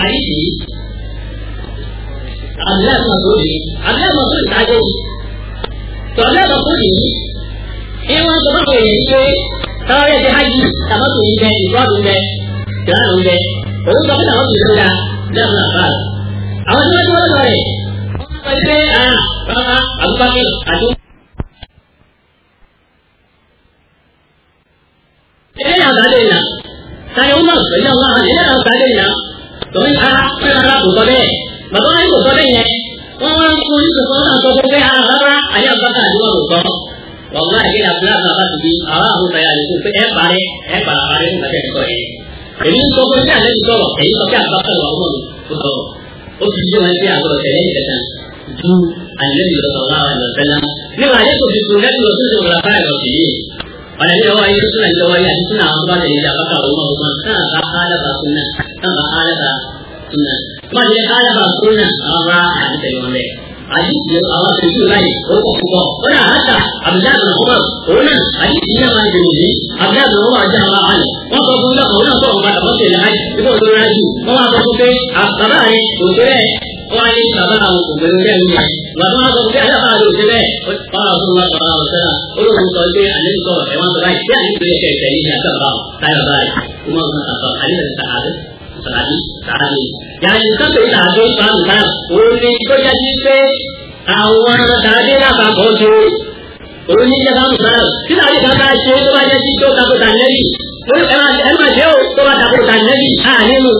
àdìsí àbúlá mọ̀tòdì dájọ́ tọ́lá mọ̀tòdì ìwọ̀n tó bá wọ̀ yẹn pé táwọn ẹ̀jẹ̀ hajj tàbátò ń bẹ ìfọ́dù ń bẹ ìlànà ń bẹ òun sọ fún àwọn òṣèlú la lẹ́nu àbá àwọn tí wọ́n lọ rẹ̀ wọ́n sọ pé bàbá àbúbákẹ́ àti. ilé àgbàdo ìlà táyọ̀ ọmọ pẹ̀lú àwọn ilé àgbàdo ìlà tọ́lá kò sọ bẹ́ẹ̀ bàbá wọn kò sọ bẹ́ẹ̀ yẹn wọ́n wá ń fún ìṣòro náà sọ pé bàbá àyè àbúbákẹ́ àti wọn kò sọ. wàhálà ìdílé àbúrò àbá ti di àwọn àwọn ọ̀sán yàrá ìfún pé ẹ parẹ́ nígbà tẹ̀ ẹ̀kọ́ yẹn. èmi ń sọ pé bí àlejò sọ̀rọ̀ èyí sọ pé àbúrò wà wọ́n mi sọ̀rọ̀ ó ti di wọn pé àgbọ̀dọ̀ tẹ̀lé ìkẹta ju àlejò lọ́sọ̀ láwọn ẹ̀lọ́sẹ̀lá. nígbà àlejò tó fi sùn lẹ́nu lọ́sọ̀ tó wọlé fáyọ̀ sí yìí. ọ̀nà ìjọ wáyé sínú ìjọ wáyé àti sínú àwọn tó bá tẹ̀lé ìjà bàtà òun ọ̀gbọ̀n sáà bá álàbà súnà má jẹ́ álàbà súnà àwọn bá àdìsẹ̀ wọn bẹ́ẹ̀. àdìsí àwọn tẹ̀síwò láyé ó kọ̀ púpọ̀ ó náà àtà àbújáde ọmọ òun náà àdìsí náà máa ń dèrò yìí àbújáde ọmọ àjá àwọn àlè wọ́n sọ fún náà òun náà sọ̀rọ̀ padà wọ́n tẹ̀lé àyè nígbà tó rẹ̀ jù wọ́n wá sọ fún pé bàbá rẹ̀ kò tẹ́lẹ̀ wọ́n á ní bàbá àwọn kò bẹ̀rẹ̀ bẹ́ẹ̀ ní ẹ̀ bàbá wọn sọ fún pé alábàá rẹ̀ ò tẹ́lẹ̀ wọ́n á fún wọn sọ̀rọ̀ àwọn sẹ́lá olóhùn sọ pé àlẹ́ sọ ẹ̀wọ̀n sọ báyìí bí àlẹ́ ìpínlẹ̀ kẹ̀kẹ́ ní ìyá sọ̀rọ̀ táyọ̀ báyìí kó mọ̀ ọ́n sọ̀rọ̀ àlẹ́ sàádé yàrá ìsọ́tò ìtàgé ìfàmùsà òun ni tó yẹ kí pé àwọn tàbí lápapọ̀ ṣe oníṣẹ́ fàmùsà tí tàbí kan bá ṣe tó bá jẹ́ sí tó takòtà nẹ́bì ẹ máa ṣe ó tó bá takòtà nẹ́bì nínú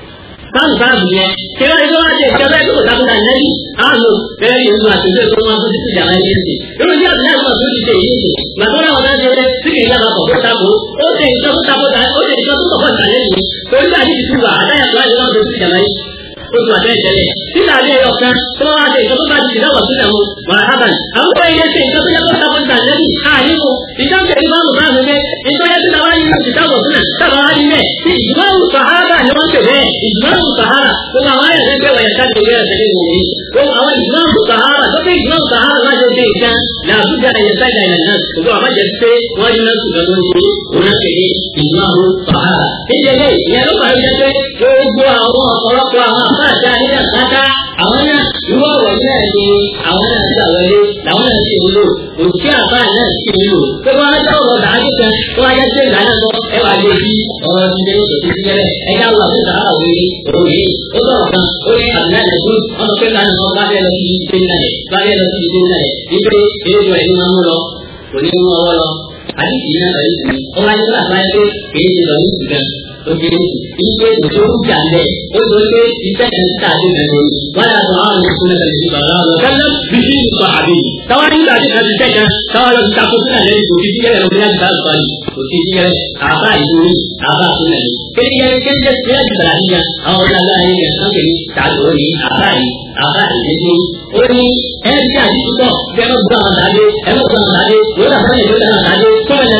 fàmùsà yẹn kí wọ́n ní tó bá ṣe ìjọba tó takòtà nẹ́bì àánú bẹ́ẹ̀ ni ìlú àtúnṣe tó máa tó títí jàmbá ẹni ẹ̀sìn lórí bí àbúrò àwọn tó ti ṣe èyí ṣe gbàgbọ́ náà wọ́n ṣe sí kì í lábàá pọ̀ tó takò ó ṣe ìjọ tó takòtà ó ṣe ìjọ tó tọ̀kọ̀ tàlẹ́bì torí àti ìtura àdáyàtọ̀ àti wọn tó ti jàmbá yìí oṣù àtẹ̀jẹ̀lẹ̀ títà ní ẹyọ kan tó wá ṣe ìjọba bá ti dáwọ̀ sílẹ̀ mu wàhábàn àwọn ọmọ ilé ṣe ìjọba yẹ kó sábà gbà lẹ́yìn àyíkó ìjọba ìlú máa ń bá mi bẹ́ ìjọba tí táwa yìí ti dáwọ̀ sílẹ̀ táwa wá nílẹ̀ tí ìjùmọ̀rù sàhárà ni wọ́n ṣe bẹ́ẹ̀ ìjùmọ̀rù sàhárà tó máa wáyà lẹ́gbẹ̀ẹ́ wọ̀nyẹ káàdì ìwé ẹ̀sẹ̀ ní ìwòye tó àwọn ìjùmọ̀rù sàhárà tó pé ìjùmọ̀rù sàhárà máa ṣe ìjà làbújá ẹ̀yẹ sáìdà ilẹ̀ náà gbogbo àbájẹ pé wọ́n rí náà ṣùgbọ́n tó ń ṣe òun náà kéde ìjùmọ̀rù sàhárà. ìjẹ́lẹ̀ ìyẹn ló máa ń jẹ́ pé gbogbo àwọn ọ̀pọ̀lọpọ̀ àwọn àbájá nílẹ̀ pátá àwọn náà irú ọ̀rọ̀ náà ni àwọn náà ti àwọlé làwọn náà ti wúlò òsì àbá náà ti wúlò pé wọ́n á jẹ́ ọ̀rọ̀ dàájú kan tó wáyé ṣe ìdáná lọ ẹ wà lè fi ọ̀rọ̀ ti dé òsì ti gẹ́rẹ́ ẹ já wà fún ìdáná òwe òwe ó sọ̀rọ̀ kan ó ní àbúrò àti ẹ̀kú wọn sọ pé láti wọn bá bẹ́ẹ̀ lọ sí ìdílé náà bá bẹ́ẹ̀ lọ sí ìdílé náà wípé eléjọ ẹ̀ ní máa mú lọ kò ní mú ọwọ́ lọ àdìsí náà lọ yìí ó wáyé tó àbáyé pé èyí ti lọ ní ìsìnkàn oge ìgbé ìṣòro jà lẹ ó lọ pé iṣẹ́ kan ti tàbí mẹ́rin wọ́n yà sọ àwọn ìṣúná kan ti bàbá lọ kẹ́lẹ́ bí sí ìgbà àbí táwọn nígbà tí kan ti tẹ̀ kan táwọn lọ sí takò sílẹ̀ lẹ́yìn kò sí díẹ̀ lọ́wọ́ láti bá àgbà yìí kò sí díẹ̀ àbá ìṣòro àbá àṣúná yìí kéde kéde sílẹ̀ ti bàrà níyà àwọn ọ̀dọ́ aláàyè yẹn sọ́kè ní tàbí ó ní àbá yìí àbá ìdẹ́sẹ̀ ó ní ẹ̀ẹ́dì àdìsútọ̀ bẹ́ẹ̀ ló gbọ́ àwọn tàbí ẹ̀ ló gbọ́ àwọn tàbí wọ́n dà fún ìdílé náà tàbí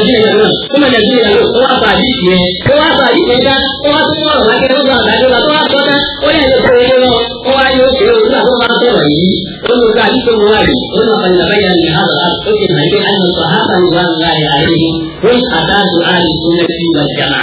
kọ́mọ nàìjíríà lọ ó wá bá àdìsí yẹn ó wá bá àdìsí yẹn dá ó wá tún wọ́n lákẹ́ ló gbọ́ àwọn tàbí lọ tó wá tọ́ dá ó yẹ kó o lọ ó wá yóò ṣe òun náà tó máa sọ̀rọ̀ yìí ó ló ká àdìsí òun wá rí ó náà fà nàbẹ́yà ní àlọ́ ó ti nà ilé àná sọ hábà ní wà ńlá rẹ̀ àyè ó ń àdáàdù àlù tó lẹ́ sí ìgbà jàmà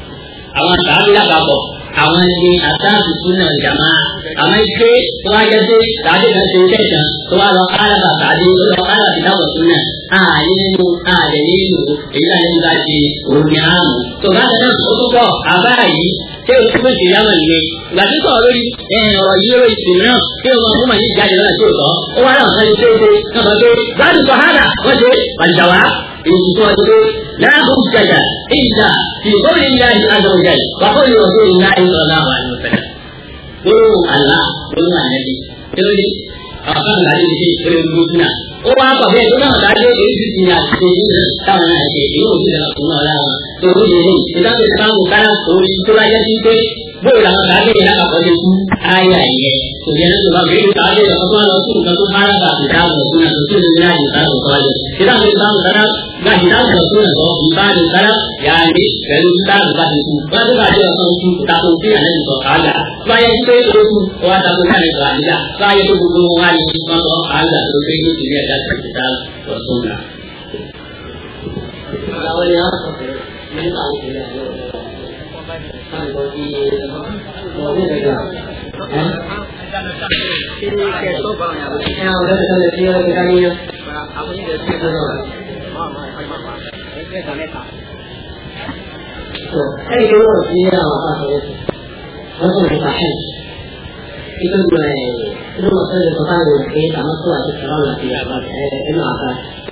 àwọn tàbí lápapọ̀ àwọn ẹni àtàkùn súnà jàmá àmọ́ ike tó wá jẹ́ pé tàbí kan ṣe iṣẹ́ ìtàn tó wá lọ kálábà tàbí ó lọ kálábà ti dáwọ̀ súnà ààyè nínú ààrẹ nínú èyí láti ń bá ṣe òní àmú. tó bá tẹ̀lé ó tún bọ̀ àbá yìí ṣé o tún ṣe yámọ̀ nìyẹn ìgbà tí sọ̀rọ̀ lórí ọ̀rọ̀ yìí lórí ìsìn náà kí o máa fún màá ní ìjáde lọ́nà tí ò tọ́ ó wá láwọn sáré ṣe náà bá pé gbádùn sọ̀hánà wọ́n ṣe pàjáwá èyí tó wọ́n ṣe láàbù jàjà ìjà في قول الله عز وجل وقول رسول الله صلى الله عليه وسلم قولوا الله قولوا النبي قولوا أقام العلم في قلوبنا وما قبل كنا مدعي إلى سيدنا كما نحكي يوم الله لا تقول لي إذا كان كلام قولي تلا يجيك بولا مدعي إلى قبل آية kemudian juga beri tadi apa langsung satu hal tak kita mungkin satu dunia kita bukan kita kita sekarang nggak kita satu atau kita sekarang ya ini kalau kita bukan itu baru ada orang kita mungkin ada di soalnya saya itu orang tak punya itu aja saya itu bukan orang yang masuk ada terus itu dia ada kita bersunnah awalnya ini tahu dia itu mulai itu maksudnya total ini sama tua itu sekarang lagi itu apa?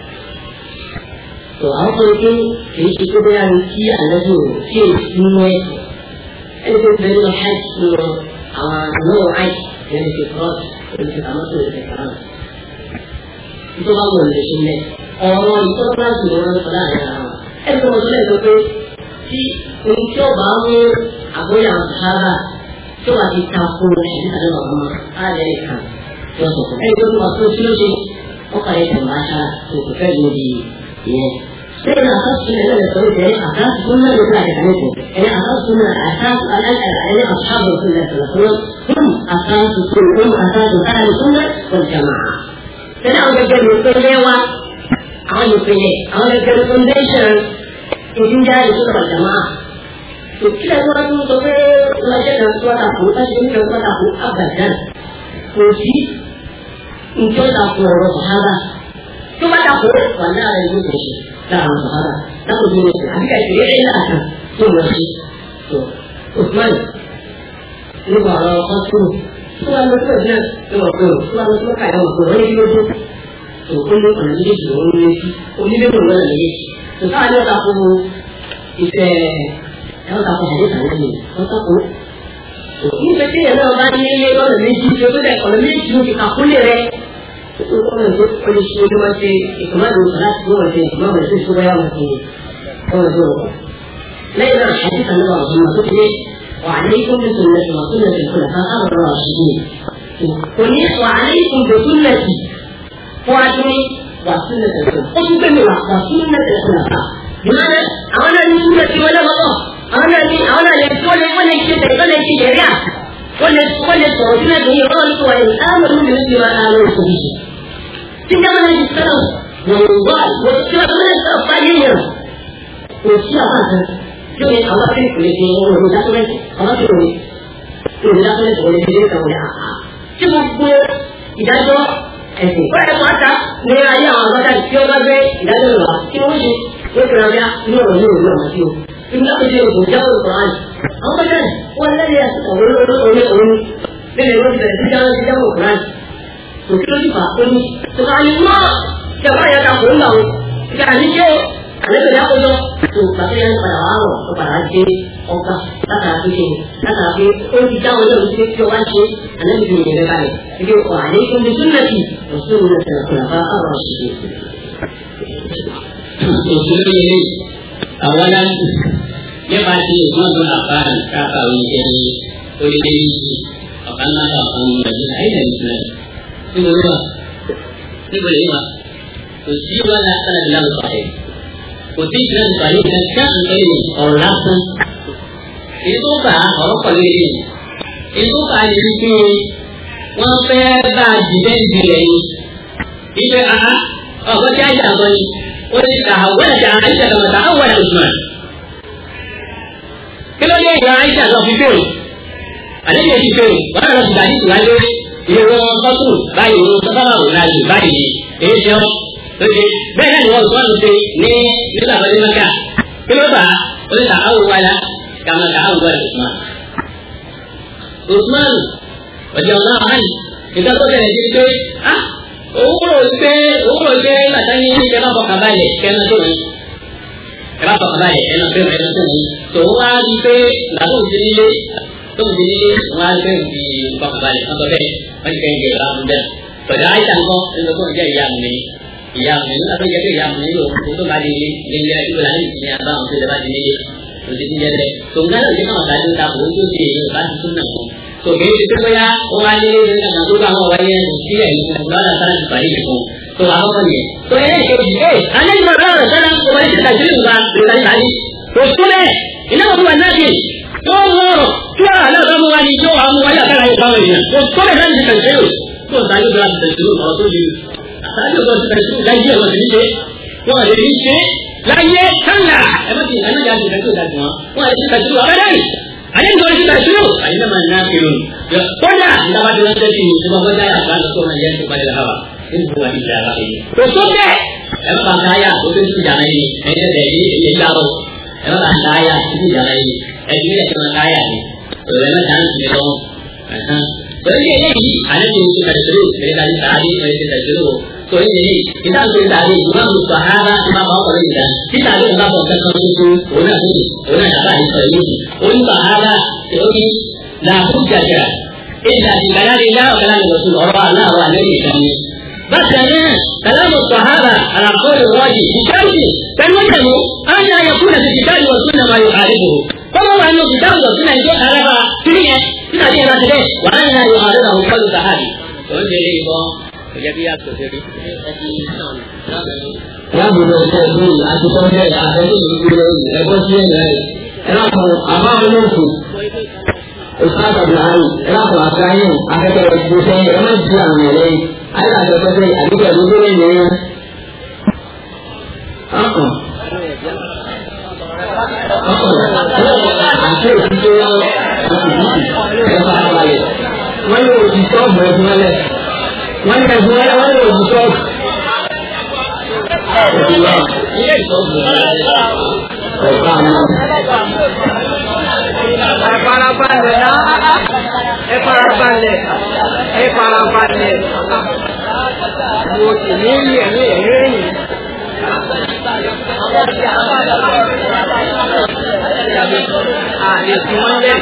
So apa itu itu yang dia ada tu dia semua itu dari haj semua no haj yang cross itu sama tu sekarang itu bangun di sini orang itu kan semua pada itu maksudnya itu si untuk bangun aku yang salah coba kita pun ada orang ada ikan so itu maksud solusi apa yang bahasa itu terjadi ya saya asas sunnah itu dari asas sunnah itu ada itu ini asas sunnah asas ini ashab sunnah itu hum asas ahli sunnah wal jamaah jadi orang yang berlewat orang yang punya foundation itu jadi sunnah wal jamaah तो क्या हुआ तुम तो लगे नंसवा ताकू ताकि नंसवा ताकू अब बचन कोशी उनको ताकू और सहारा तो बात हो वाला है ये कोशी ताकू सहारा ताकू जो अभी का ये है ना तो वही तो उसमें ये वाला पशु तो वाला तो है तो वाला तो क्या है वो है ये तो कोई नहीं बना ये जो ये बोलने लगे तो सारे ताकू इसे kalau tak ada tanya ni, kalau tak pun, ini betul ya orang ini kalau mesti juga dah kalau mesti juga kita boleh deh, itu kalau itu polisi itu masih ikut salah itu masih supaya masih, kalau itu, lain lah hadis anda orang maksudnya, waalaikum bisunnati wa sunnati al-khulafa'i ar-rasyidin, ini waalaikum bisunnati, waalaikum wa sunnati al-khulafa'i, wa sunnati al-khulafa'i, di mana awalnya sunnati mana Allah? أنا كل شيء جريء كل توجيه يقول وإن آمنوا بمثل ما آمنوا به تجمع الإسلام والله والإسلام من الصالحين والإسلام هذا جو الله في كل شيء ومدخل الله في كل شيء ومدخل كل شيء كمان شوف إذا جو ऐसे बड़ा बाता मेरा ये आवाज़ क्यों कर रहे इधर लो क्यों जी वो कर रहा नो क्यों इनका मुझे बुझा और कुरान हम बता वो अल्लाह ने और मेरे वो सीधा वो कुरान तो क्यों नहीं बात करूं तो अल्लाह जब आया था बोल रहा हूं क्या नीचे अरे तो क्या बोलो तो पता है पढ़ाओ तो पढ़ा के और का तथा के और क्या हो जो उसके जो वांचे अनंत भी मेरे बारे क्योंकि वालेकुम बिसुन्नती और सुन्नत al-khulafa' ar-rasyidin इसलिए अवलन ये बात ही उसमें जो आकार का कावी के लिए थोड़ी देरी अपना का हम नहीं है इसमें तो बोलेगा तो जीवन आता है लग पाए उसी ग्रंथ वाली संख्या अंतरी और लासन इनको का और पगड़ी इनको का जिनकी वहाँ पे बाजीबें भी रही इसे कहा और वो क्या चाहते हैं उन्हें कहा वो चाहे तो बताओ वो Usman kalau dia Aisyah kalau fikir ada dia fikir orang harus tadi lalu dia orang satu bayi sekarang lagi bayi dia jadi benar orang tu ni tak boleh makan kenapa oleh tahu wala karena tahu wala Utsman radhiyallahu anhu kita tu ada cerita urus katanya ini kenapa kembali kenapa tu kenapa kembali kenapa tu Soal itu lalu jadi soal itu di kembali atau deh macam yang kita lakukan. Pada ayat itu itu yang ini apa jadi yang ini itu kali ini dia itu lagi ini apa untuk dapat ini jadi jadi tunggal lagi kalau tadi tak untuk di bahasa sunnah. So itu ya orang ini dengan nampaknya orang yang dia itu adalah orang baik itu. So apa ni? So ini anda juga dalam kembali kita juga dari tadi. Terus ini apa nanti? Oh, क्या ना रमुआनी जो हम वाला कर रहे हैं वो थोड़े रंग से कंट्रोल तो दायु ब्रांड से शुरू और तो जी दायु ब्रांड से शुरू दायु ब्रांड से वो रेडी से láyé sálà ẹ̀mọ́jà ti tẹ̀síwò dájú wọn àti tẹ̀síwò abẹ́rẹ́ àdéhùn tó ti tẹ̀síwò àyẹ̀mọ́ máa ná kiri kódà ìjọba tí wọ́n tẹ́sí ìjọba bọ́jà yà fún àlọ́ tó máa yẹ kó balẹ̀ hàwà nínú wa ìjà ara yìí. kò tó bẹ́ẹ̀ ẹ̀rọ bá káyà tó tó ti jàrá yìí ẹ̀jẹ̀ ìyàwó ẹ̀rọ bá káyà tó ti jàrá yìí ẹ̀jẹ̀ ìyàwó káyà ni òwe náà dáhùn sí lọ. Torí eléyìí àlẹ́ tó ti tẹ̀síwò ẹ̀ka ti tàbí ẹ̀ka tẹ̀síwò torí eléyìí ìdá tó ti tàbí ìmáàmù sàhárà ìmáàmù ọkùnrin ìdá títà ló ń bá bọ̀ kankan tuntun òun náà dàbà ìsọ̀ yìí òun sàhárà torí làákù jàjà ìdá ìgbàlá ìlà ọ̀gá ìwọ̀sùn ọ̀rọ̀ aláwọ̀ àlẹ́ ìkànnì. bákan náà kàlámù sàhárà àlàkọ́lù wọ́ọ̀dì ìṣáàjì pẹ̀lú ìtẹ̀mú àwọn àyẹ̀kú náà ti ti dájú ọ̀sùn náà máa yọ àdébò kọ́mọ́ wà ní òkè dájú ọ̀sùn náà ìjọ àrẹ́bà kiri yẹn títà tí ẹ bá ti bẹ́ẹ̀ wà á yà yọ àrẹ́bà òun kọ́lù sàhárì. tó ń ṣe ilé ìbọn kò jẹ́ bí yàtọ̀ ṣe rí. lábùdó ṣe bí àtúntọ́jẹ́ àtẹ́lẹ́ ìgbìlẹ̀ ẹ̀kọ́ sí ẹ̀rẹ́ ẹ̀lápọ̀ àbá olóòkú ìsáàtàbí àárín ẹ̀lápọ̀ àkáyìn akẹ́kẹ̀ẹ́ ìgbésẹ̀ ẹ̀mọ́ ìdí àwọn ẹ̀rẹ́ ayélujáfẹ́fẹ́ àdúgbò ìgbésẹ̀ ìrìn ọkàn àti òṣìṣẹ́ ẹ̀fà àbàlẹ̀ wọ́n yóò ti sọ́ọ̀bù ẹ̀fún ẹlẹ́ wọ́n ní ẹ̀fún ẹlẹ́ wọ́n yóò ti sọ́ọ̀bù. Ẹ farabalẹ̀. Mo sì ní ẹ̀mí ẹ̀yìn. Àlèsí wọn lẹ́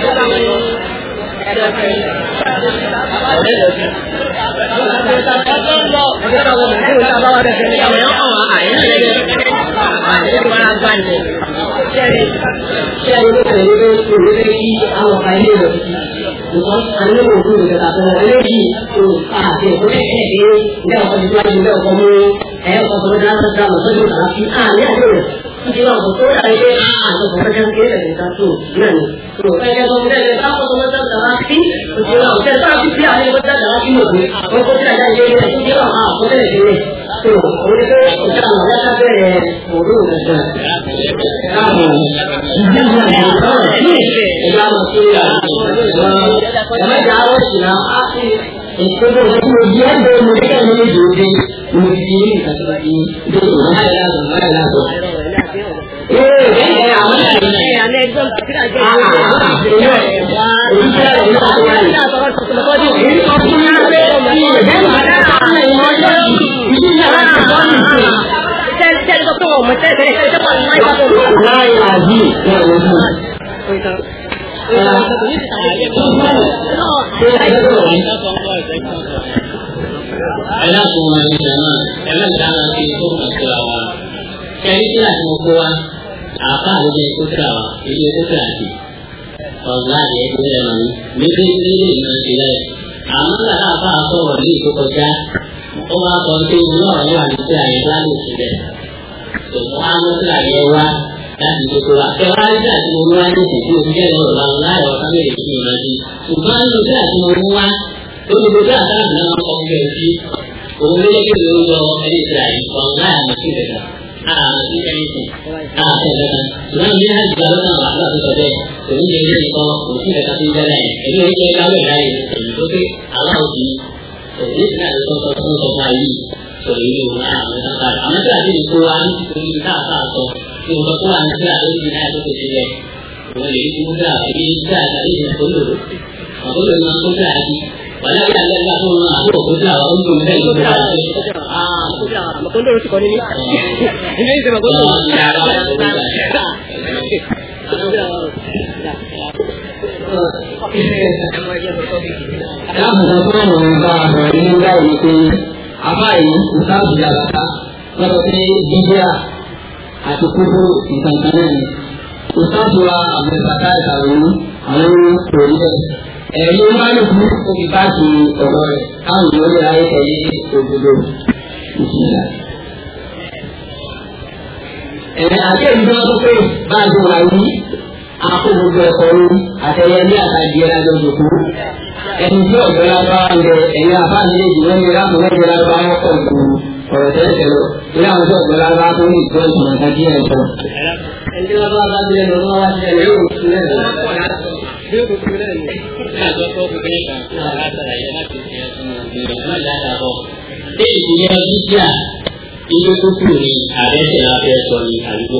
Chelo, ya masuk belaga pun itu sama saja itu. Ini apa dia normal saja itu. Dia bukan ini. Kalau kau bukan itu, ada saya nanti dia semua ada apa. Ini dia itu kupu ni ada siapa soni aligo.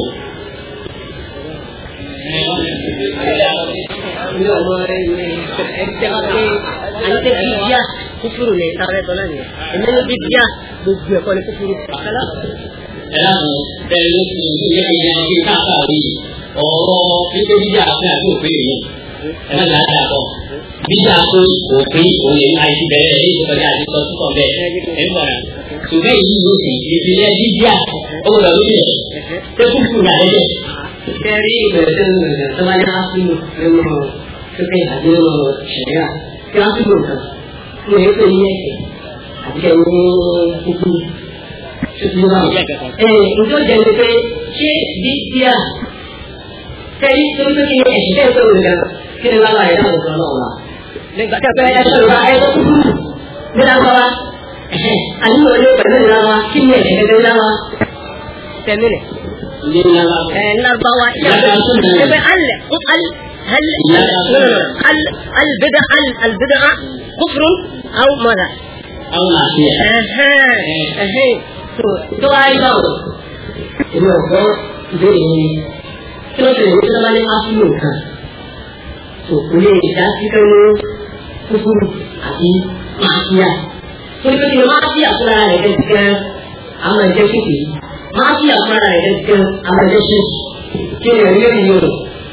Ini orang ini anjir dia kufur ni tarik tolan ni. Ini dia bukan kau ni kufur. Kalau dari kita tahu, oh itu dia apa tu beri. Emang ada apa? Dia tu beri oleh IT beri sebagai IT sosial beri. Emang sudah ini dia. Oh lalu dia. Kufur ada. Dari semuanya asli memang seperti hadir syariah. Kerana itu mereka ini ada hukum sesuatu. Untuk jadi dia saya itu kita ini itu kita lalai dah betul lah. Lepas tu saya ada itu berapa? Anu ada berapa? Kini ada berapa? Sembilan. الأربعة البدعة كفر أو ماذا؟ أو معصية. تو أيضا. Terus kita balik aslinya. So boleh jadikan kufur atau maksiat. So kita maksiat pula dengan amal jadi. Masih apa yang kita amal jadi kira ini dulu.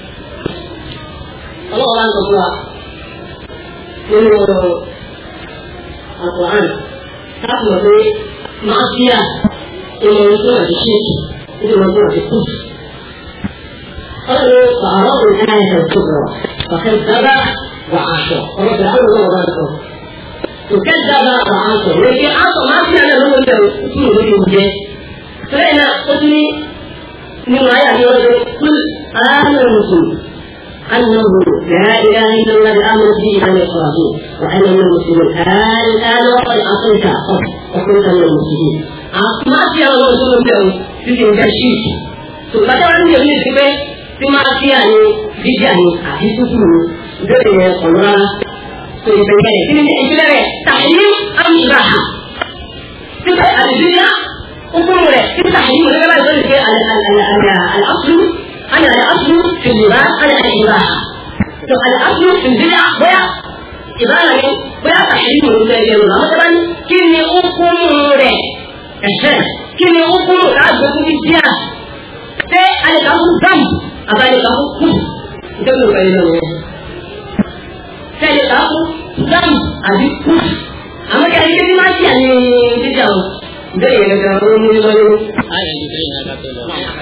Kalau orang tua ini Al-Quran tak boleh maksiat ini itu jadi itu jadi kus. Kalau orang orang yang berdoa, bahkan sabar wa'asho. Kalau berdoa orang itu, bukan sabar wa'asho. Jadi apa maksiat yang orang itu itu فإن قلني من آيات قل آمنت أنه لا إله إلا الله آمنت به عن إبراهيم وأنا من المسلمين الآن وقد عصيت وكنت من المسلمين ما في الله سبحانه في التشريك فبدأ أن يقول بما فيه بجاني أحيث فيه دون الله سبحانه تحريم أم إباحة أمور التحريم ولا يقول في الأصل أنا الأصل في اللباس أنا الإباحة. الأصل في البدع ويا إباحة ويا تحريم ولا يقول مثلا كني أمور كني أمور تعبد في السياق. في الأصل ذنب أبى الأصل كفر. يقول بينهم. في الأصل ذنب أبي كفر. أما كان يجي ما يعني تجاوز. Jadi kalau ini baru ada di sini ada tu.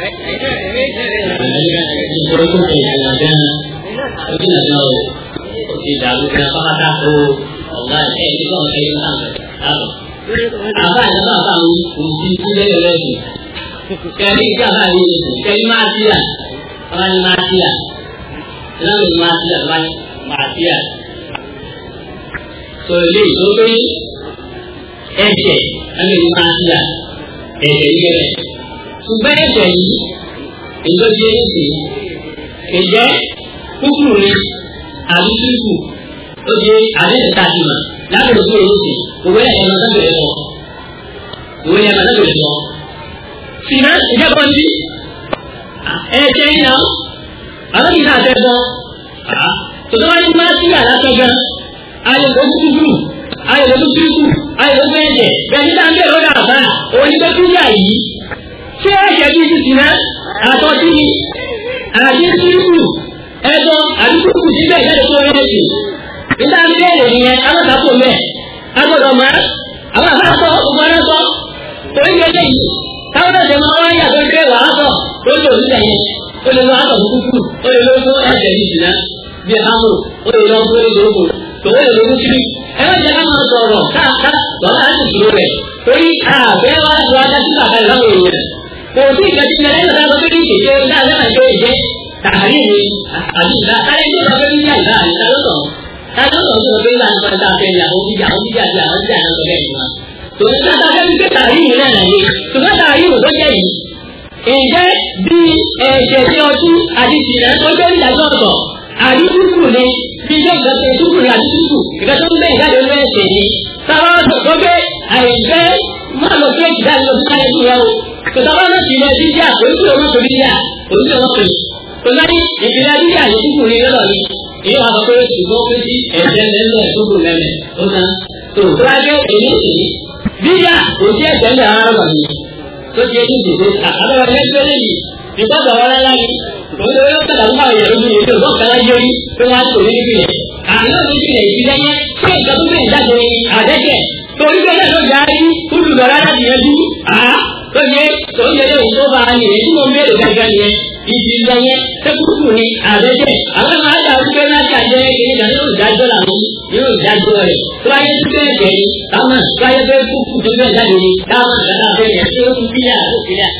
Tidak kenapa kata tu Allah itu orang yang apa uji dia lagi. Kali apa ini? Kali maksiat. Orang maksiat. Lalu maksiat. Sorry. Ẹ̀jẹ̀ ẹni ìmáṣíà ẹ̀jẹ̀ yẹrẹ ṣùgbọ́n ẹ̀jẹ̀ yìí ìjọba ẹ̀jẹ̀ ẹ̀jẹ̀ kúkúrú ni àbí kíkù ó di àdéhùn tàbímà láti lè fún èyí òwe ẹ̀rọ sábẹ̀rẹ̀ lọ ṣìnà ìjẹ́bọ̀ ní ẹ̀jẹ̀ yìí náà àwọn ìlà àtẹ̀bọ̀ tòtò wáyé máṣíà látọ̀gán ayẹ̀wò kúkúrú ayẹ̀wò kíkù ayẹ̀wò ẹ̀jẹ̀ bẹ̀rẹ̀ náà ń bẹ̀rẹ̀ lọ́dà àbá òní tó tún yà yìí ṣé ẹ̀jẹ̀ bí ti ṣìnà àtọ́jú ni àbí kíkù ẹ̀bọ àbí kíkù síbẹ̀ ìjáde tó rẹ̀ sí nígbà tí bẹ́ẹ̀ nìyẹn alákàtọ̀ mẹ́ agbọ́dọ̀ mọ́ àwọn àbáṣọ ọgbọ́n aláṣọ torí ẹgbẹ́ yìí táwọn ọ̀sẹ̀ máa wá yà tó gbé wàhálà tó lò nílẹ̀ yẹn ó lè lọ àtọ̀ kúkú ó lè lọ fún ẹ̀jẹ̀ bí ṣìnà bí hámù ó lè lọ fún ìdókòwò tòun lè lọ fún sírí ẹ̀rọ jẹ́ ká máa sọ̀rọ̀ káàkiri bàbá àti ìṣòro rẹ̀ torí àbẹ́ wá ju adájú bàbá ìlànà èèyàn kò sí ìkẹ́sí ní ẹlẹ́yìn ọ̀sán lọ́pẹ́ ní ìṣe dáadáa ìṣe ìṣe tààrí mi àti ìlà káyé tó lọ́pẹ́ ní ìyá ìlà lọ́tọ̀ káyé tó lọ́pẹ́ ní ìlànà ìfọ̀n dáa fẹ́ ìyàwó bíjà àti àwọn bíjà náà sọ bẹ́ẹ̀ ni wọn. tòun ká dájọ́ wípé tàríìmù náà nàní ṣùgbọ́n tàríìmù tó jẹ́ yìí ǹjẹ́ bí ẹ̀jẹ̀ tí ọtí àti ìsìnà tó jẹ́ ìdájọ́ ọ̀tọ̀ àdúgbò ni bí ilé ìgbàgbọ́ ìdúgbò ní àdúgbò ìgbà tó ń bẹ̀ ìdájọ́ ló ẹ̀sẹ̀ ni sábà tó gbé àìfẹ́ máa lọ sí èjì dáadọ́ sí káyé tó yẹ o tòtàbá náà sì ilẹ̀ bíjà oríṣi ọmọ tó bíjà oríṣi ọmọ tó tó láyé ìpìlẹ̀ bíjà ní dúgbò ní lọ́dọ̀ ni èyí wà sọ pé ṣùgbọ́n pé sí ẹ̀jẹ̀ lẹ́lọ́ ìdúgbò lẹ́lẹ̀ ó ná tó tó láyé èyí sì bíjà kò sí ẹ̀jẹ̀ lẹ́ ara wà ní tó jẹ́ ní ìdìbò àbẹ̀wò lẹ́gbẹ̀ẹ́ lẹ́yìn ìgbàgbọ́ wọn lẹ́la ni òun ló yọ sọ̀rọ̀ nípa ìyẹ̀rù ní ìlú ìbọn kan láyé orí tó wá tó ní níbi rẹ̀ àná ní ìpìlẹ̀ ìpìlẹ̀ yẹn ṣé ìjọ tó bẹ̀rẹ̀ jáde àdẹ́kẹ̀ torí pé náà ló darí kúlù lọ rárá ìyẹnjú tó yẹ tó yẹ lé òun tó bá a nìyẹn tí mo ń bẹ̀rẹ̀ gàgà nìyẹn ìdílé yẹn tẹ́kùkù ni àdẹ́kẹ̀ àwọn máa dà wípé láti àjẹ́ kìíní kan yóò dájọ́ làwọn yóò dájọ́ rẹ̀ tó wáyé tó bẹ́ẹ̀ jẹ́ ni táwọn tó wáyé bẹ́ẹ̀ kúkú tó bẹ́ẹ̀ jáde ni táwọn àgbàdo àbẹ̀yẹ tó ń bíyà tó bíyà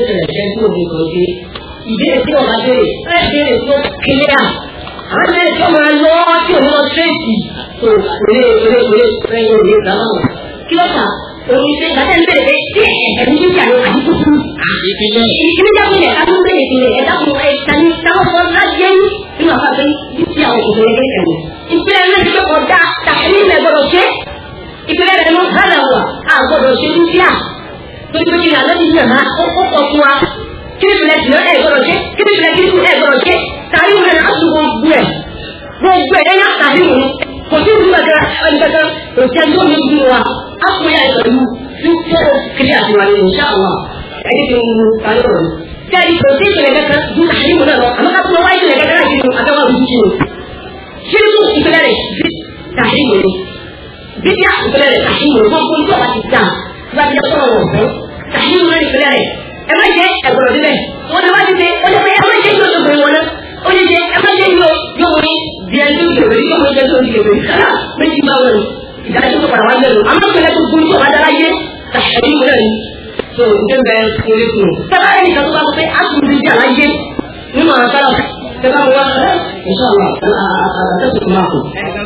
ìbéèrè tí ọba béèrè ẹ béèrè tó kílíà àwọn ẹni tó máa lọ tí òun lọ tírèkì tó òré ẹyìn òré ìdáhùn kí ló fà òun ṣe gbàtẹ́ ń bèrè pé tí ẹ̀mí níjà ló àbí kúkú. ìpínlẹ̀ ìpínlẹ̀ ká tún bèrè ìpínlẹ̀ ẹ̀dá fún ẹ̀ta ní táwọn fọ́ lájẹ́ nínú àpapọ̀ tí àwọn òṣèlú ẹgbẹ́ ẹ̀wọ̀n. ìpínlẹ̀ náà ti fẹ́ ọ̀dà tàbí ilẹ̀ gbọ́dọ̀ ṣe ìpínlẹ̀ rẹ̀ ló hàn wà á gbọ́dọ̀ ṣe dúkìá tó ti fi àlọ́ ti yàn máa ó pọ̀ fún wa. kírísìlẹ̀ tí ẹ gbọ́dọ̀ ṣe kírísìlẹ̀ tí ẹ gbọ́dọ̀ ṣe tàbí wọn náà tún gbogbo ẹ̀ ẹ̀yà tàbí wọn kò sí ìlú ẹ̀ka ẹ̀ka òṣìṣẹ́ tó ní ìlú wa á fún yà ìpẹ̀lú tí ó kiri àti wà ní ìṣá àwọn ẹ̀yẹ tí ó ń parí ọ̀rọ̀ tẹ́lẹ̀ kò sí ìpìlẹ̀ kẹ́kẹ́ ju tàbí wọn náà àmọ́ ká tún wáyé ìpìlẹ̀ kẹ́kẹ́ láti inú àtẹ́wọ́ ojú kí o ṣírú ìpìlẹ̀ rẹ̀ tàbí wọn bíbí ìpìlẹ̀ rẹ̀ tàbí wọn wọ́n fún tó àti dà láti yẹ sọ̀rọ̀ wọn fẹ́ tàbí wọn ìpìlẹ̀ rẹ̀ ẹ má jẹ ẹgbọrọ níbẹ̀ wọn ni wọn ti ṣe ó lè pé ẹ má jẹ yóò tó bẹ̀rẹ̀ wọn náà ó lè jẹ ẹ má jẹ yóò wọlé bí ẹni tó gbèrè yóò wọlé jẹ tó ń gbèrè sára méjì máa wọlé ìdájọ́ tó padà wá lẹ́nu àmọ́ pẹ̀lẹ́ tó gbóyún tó wá dára yé ẹbí wọlé ni tó ń jẹ bẹ́ẹ̀ kéré fún un. sábà ẹnì kan tó bá wọ pé a tún ti jà láyé nínú àwọn sára sábà wọ ìṣàlọ àtẹ̀sùn máa kù.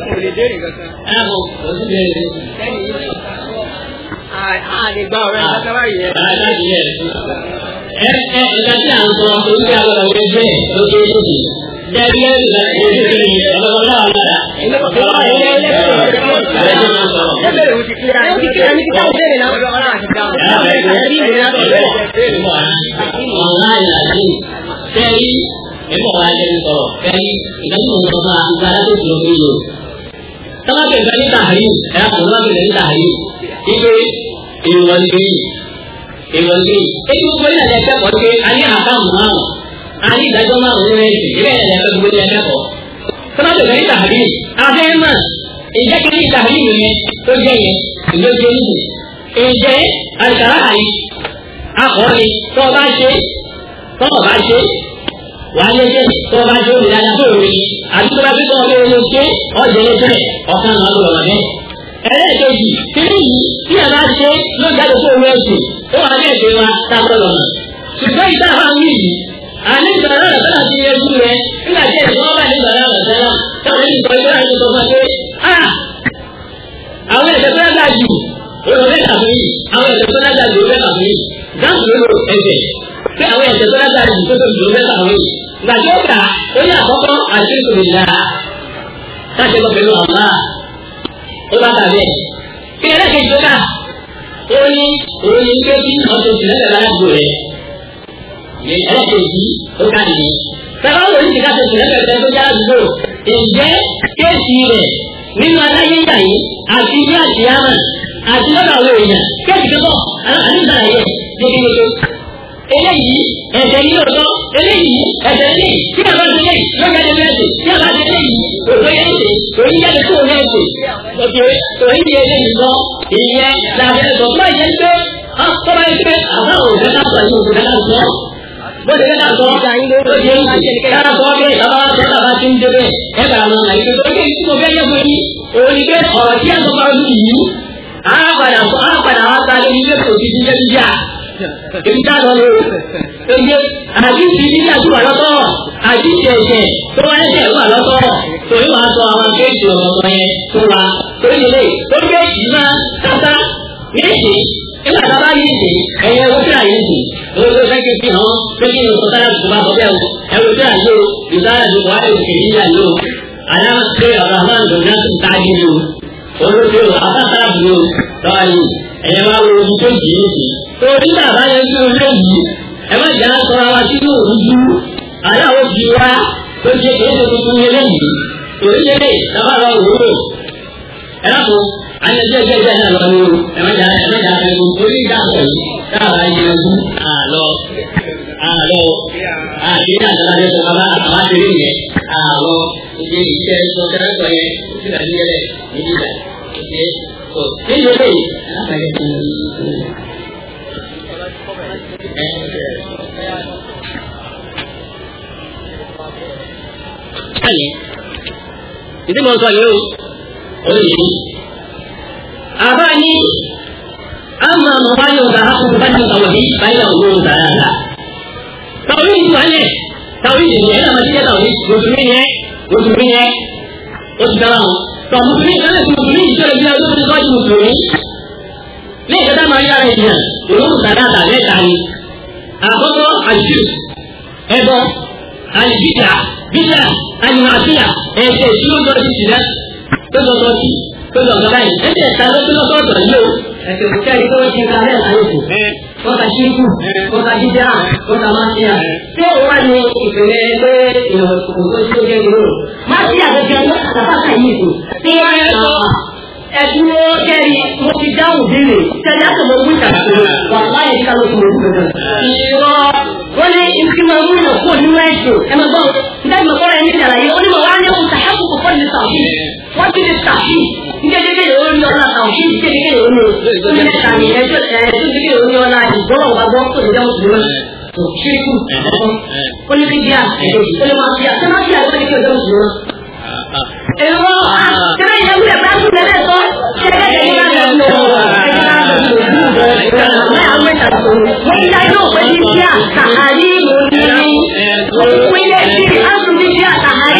àdìgbà ọ̀rẹ́ látara yẹ. Ìgbà tí à ń sọ orí àwọn ọ̀rẹ́ bẹ́ẹ̀ ló dé lóde. Dẹ́bí lẹ́yìn ìgbà tí ó dé ní ọ̀dọ́ náà lára. Kẹ́rí ẹ̀mọ́ wa lẹ́nu sọ̀rọ̀ kẹ́rí ìgbà tí mo sọ fún àgbà láti ìṣòro fún yìí. Tọ́lákẹ́ ìgbà ní tàhàrí ẹ̀rọ kan lọ́wọ́ ìgbà ní tàhàrí. Ipe ìwọ̀n ní èyí gbogbo ilẹ̀ ẹ̀kẹ́kọ̀ọ́ pé a ní àbámu márùn-ún a ní ìdájọ́ márùn-ún nínú ẹ̀sìn ilé ẹ̀kẹ́ gbogbo ilẹ̀ ẹ̀kẹ́kọ̀ọ́ tọ́lájọ́ ìgbà ní tàbí àfẹ́mà ìjẹ́kẹ́ ní tàbí yẹn tó jẹ́ yẹn ìlú ojú oníbù ìjẹ́ àṣàrà àyè akọni tó o bá ṣe wàá lé jẹ́ tó o bá ṣe òmìnira tó o rí àti tó bá fi kọ́ ọ lé ṣe ọ̀jẹ̀ lé bẹ́ẹ̀ ọ̀kan náà ló wà bẹ́ẹ̀. ẹlẹ́ẹ̀kejì kìíní yìí tí a bá ṣe ló jáde tó owó ẹ̀sìn ó wà ní ẹ̀sìn wa tábọ̀ lọ́nà. ṣùgbọ́n ìta àwọn àmì yìí àní ìgbàlá rẹ̀ bá ti yẹjú rẹ̀ nígbà tí ẹ̀sìn wọn bá ní ìgbàlá rẹ̀ sẹ́lá táwọn ẹ̀sìn kan ìgbàlá rẹ̀ tó fọ́ pé àwọn ẹ̀sẹ̀ tó dáa jù olùfẹ́ tàbí àwọn ẹ̀sẹ̀ tó dáa jù olùfẹ́ tàbí gáàsì ló ẹ̀sẹ̀ pé àwọn ẹ̀sẹ̀ tó dáa jù tó tóbi olùfẹ́ tàbí gbàgbé ọ̀gá ó ní àkọ́kọ́ àti ìkòrìlà láti lọ pẹ̀lú ọ̀gá ó bá tàbí ẹ̀ kí ẹlẹ́kẹ̀ẹ́ tó dà ó ní pé kí ọ̀sẹ̀ ìṣẹ̀lẹ̀ láàbò rẹ̀ ẹlẹ́kẹ̀ẹ́ yìí ó ká nìyí. sábà wò ní ìdíkà ìṣẹ̀lẹ̀ rẹ̀ tó yára dúró ǹjẹ́ kéèsì rẹ̀ nínú aláyé yà yìí àti ní àṣìyámà àti lọ́dọ̀ àwọn èèyàn kéèsì tó bọ̀ àníbà yẹ kékeré. eléyìí ẹ̀sẹ̀ ní òótọ́ eléyìí ẹ̀sẹ̀ ní tí a bá ti lé yóò jáde mẹ́sì tí a bá ti lé yìí òótọ́ yẹn ṣe òyìn jáde tó mẹ́sì lọ́kẹ́ òyìn yẹn lè lọ ìyẹn làbẹ́ sọ fún àyẹ̀ pé tọ́ba yẹn pé àwọn òṣèlú náà sọ yìí òṣèlú náà sọ bóde bẹ́ẹ̀ sọ ó di èyí kára sọ pé bàbá wa sọ́dọ̀ bá ti ń dé bẹ́ẹ̀ ẹ bàrà mọ́ àyè tó ké tí mo fẹ́ yẹ fún yín òun ni pé ọ̀rọ̀ tí a sọ bá lù yìí á padà wá sáré ní ilé kòtì tí jẹ́ jíjà èyí tá a lọ lò eye àdìsí nílé àdúrà lọ́tọ̀ àdìsí ẹ̀jẹ̀ tó wá ẹ̀jẹ̀ wà lọ́tọ̀ torí wàá sọ àwọn kéèjì ọ̀rọ̀ yẹn tó wa torí ilé tó kéèjì máa kátá méjì fi hàn pé kí ni sọ̀tàlá kò bá bọ́ bẹ́ẹ̀ o ẹ̀rù tí a yóò ìsára ti wà lórí kèmí yà yóò àyà pé ọ̀rọ̀ àwọn àgbọ̀n náà ti ta ní o olóṣè o àbáṣára bù o lọ́wọ́ yìí ẹ̀yẹ wá wo ojú tó jì í sí. tó nígbà bá yẹn tí o lé yìí ẹ má jà sọ ara sínú òrùjú àyà ó fi wá tó ṣe kéde tuntun yẹn lẹ́yìn òrìṣẹ́lẹ̀ tábàlọ́ òwúrò ẹ lápò ayẹyẹ náà lọ ní o ẹ má jà ẹ̀rù orí ìdáàbọ̀ yìí káàrà yẹn ọdún àlọ́ àdéhà àtàlàdé sọ bàbá àwọn àdéhùn yẹn àlọ́ ìdí ìṣe ìṣọ̀kẹ́rẹ́ sọ yẹn ìṣẹ̀lẹ̀ nílẹ̀ nígbà ìṣe tó nínú ilé alábàáyé tó ìdí mọ̀ sọ yìí o lè yí. àbá ní àmà mọ̀báyọ̀ ọ̀gá àkókò bá ní ìtàwọ̀ yìí báyìí àwọn olóhùn tààrà àlá. tàwọn yìí wà lẹ̀ tàwọn yìí yẹn náà máa ti jẹ́ tàwọn yìí mùsùlùmí yẹn ó ti dára wọn. tọ̀ mùsùlùmí kan lè fi mùsùlùmí ìjọba ìjọba tó ti kọ́ ju mùsùlùmí. ní ìjọba máa yára ìjìyàn olóhùn tààrà àlá mẹ́ta ni. àkọ́kọ́ àjù ẹbọ àlìbíjà bíjà àlìmọ̀àṣíyà ẹ̀ṣẹ̀ ìṣúná ti ṣìlẹ̀ tó lọ́tọ́ sí tó lọ́tọ́ báyìí ẹ̀ṣẹ̀ ìta ló tó lọ́tọ̀ọ̀tọ̀ yìí o ẹ̀ṣẹ̀ kò kẹ́rin tó ń ṣe ká lẹ́ẹ̀ta yòókù kọ́ta ṣíkù kọ́ta jíjá kọ́ta máṣíà tí ó wà ní ìpínlẹ̀ pé ìrọ̀lẹ́ kò tó ṣe ó jẹ́ ìró máṣíà gẹ́gẹ́ ló àtàkà yìí kù tí wọ́n yẹ sọ ẹ̀dúró kẹ́rin mo ti dáhùn béèrè tẹ́lẹ̀ àtọ̀mọ̀ wí kàkiri wà láyé ká ló ti mọ̀ wí ìrọ̀ wọ́n ní ìfimọ̀ wúlò kó nínú ẹ̀sùn ẹ máa gbọ́ nígbà tí mo kọ́ ẹni ìdàlàyé ó ní mo wá ní ohun tàṣàkù kò fọ́ ní tàwí wọ́n ti di tàwí nígbàdégbé ó ní ọ̀la tàwí nígbàdégbé ó ní onímẹ̀ta ní ẹjọ́ nígbàdégbé ó ní ọ̀la ìgbọ́rọ̀ wà gbọ́ kó ìjà mùsùlùmí ṣíríkù ó ní kí díà ó ní máa fi àti máa fi àti kí ìjà mùsùlùmí. Èrò kẹ́lẹ́ ìyẹn wúlẹ̀ bá tún lẹ́lẹ́ sọ kẹ́lẹ́ ìyẹn bá lọ lọ wọ́n ti dáná òwe ní bí àtàhárí ìròyìn òpínlẹ̀ tí a tún ti bí àtàhárí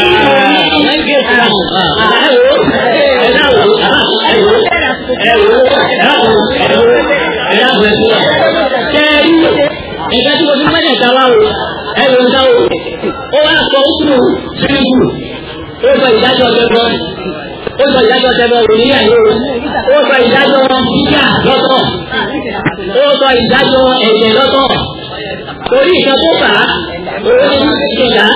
ìgbà tí mo ti mẹ́jẹ̀ ìtawà o ẹ̀rọ ń dáwò ó wá sọ òkúrò ṣíríkù ó sọ ìdájọ́ ọ̀tẹ́bọ̀ òníyà yóò ó sọ ìdájọ́ jíjà lọ́tọ̀ ó sọ ìdájọ́ ẹ̀jẹ̀ lọ́tọ̀ torí ìkan tó fà á owó ní ìjọba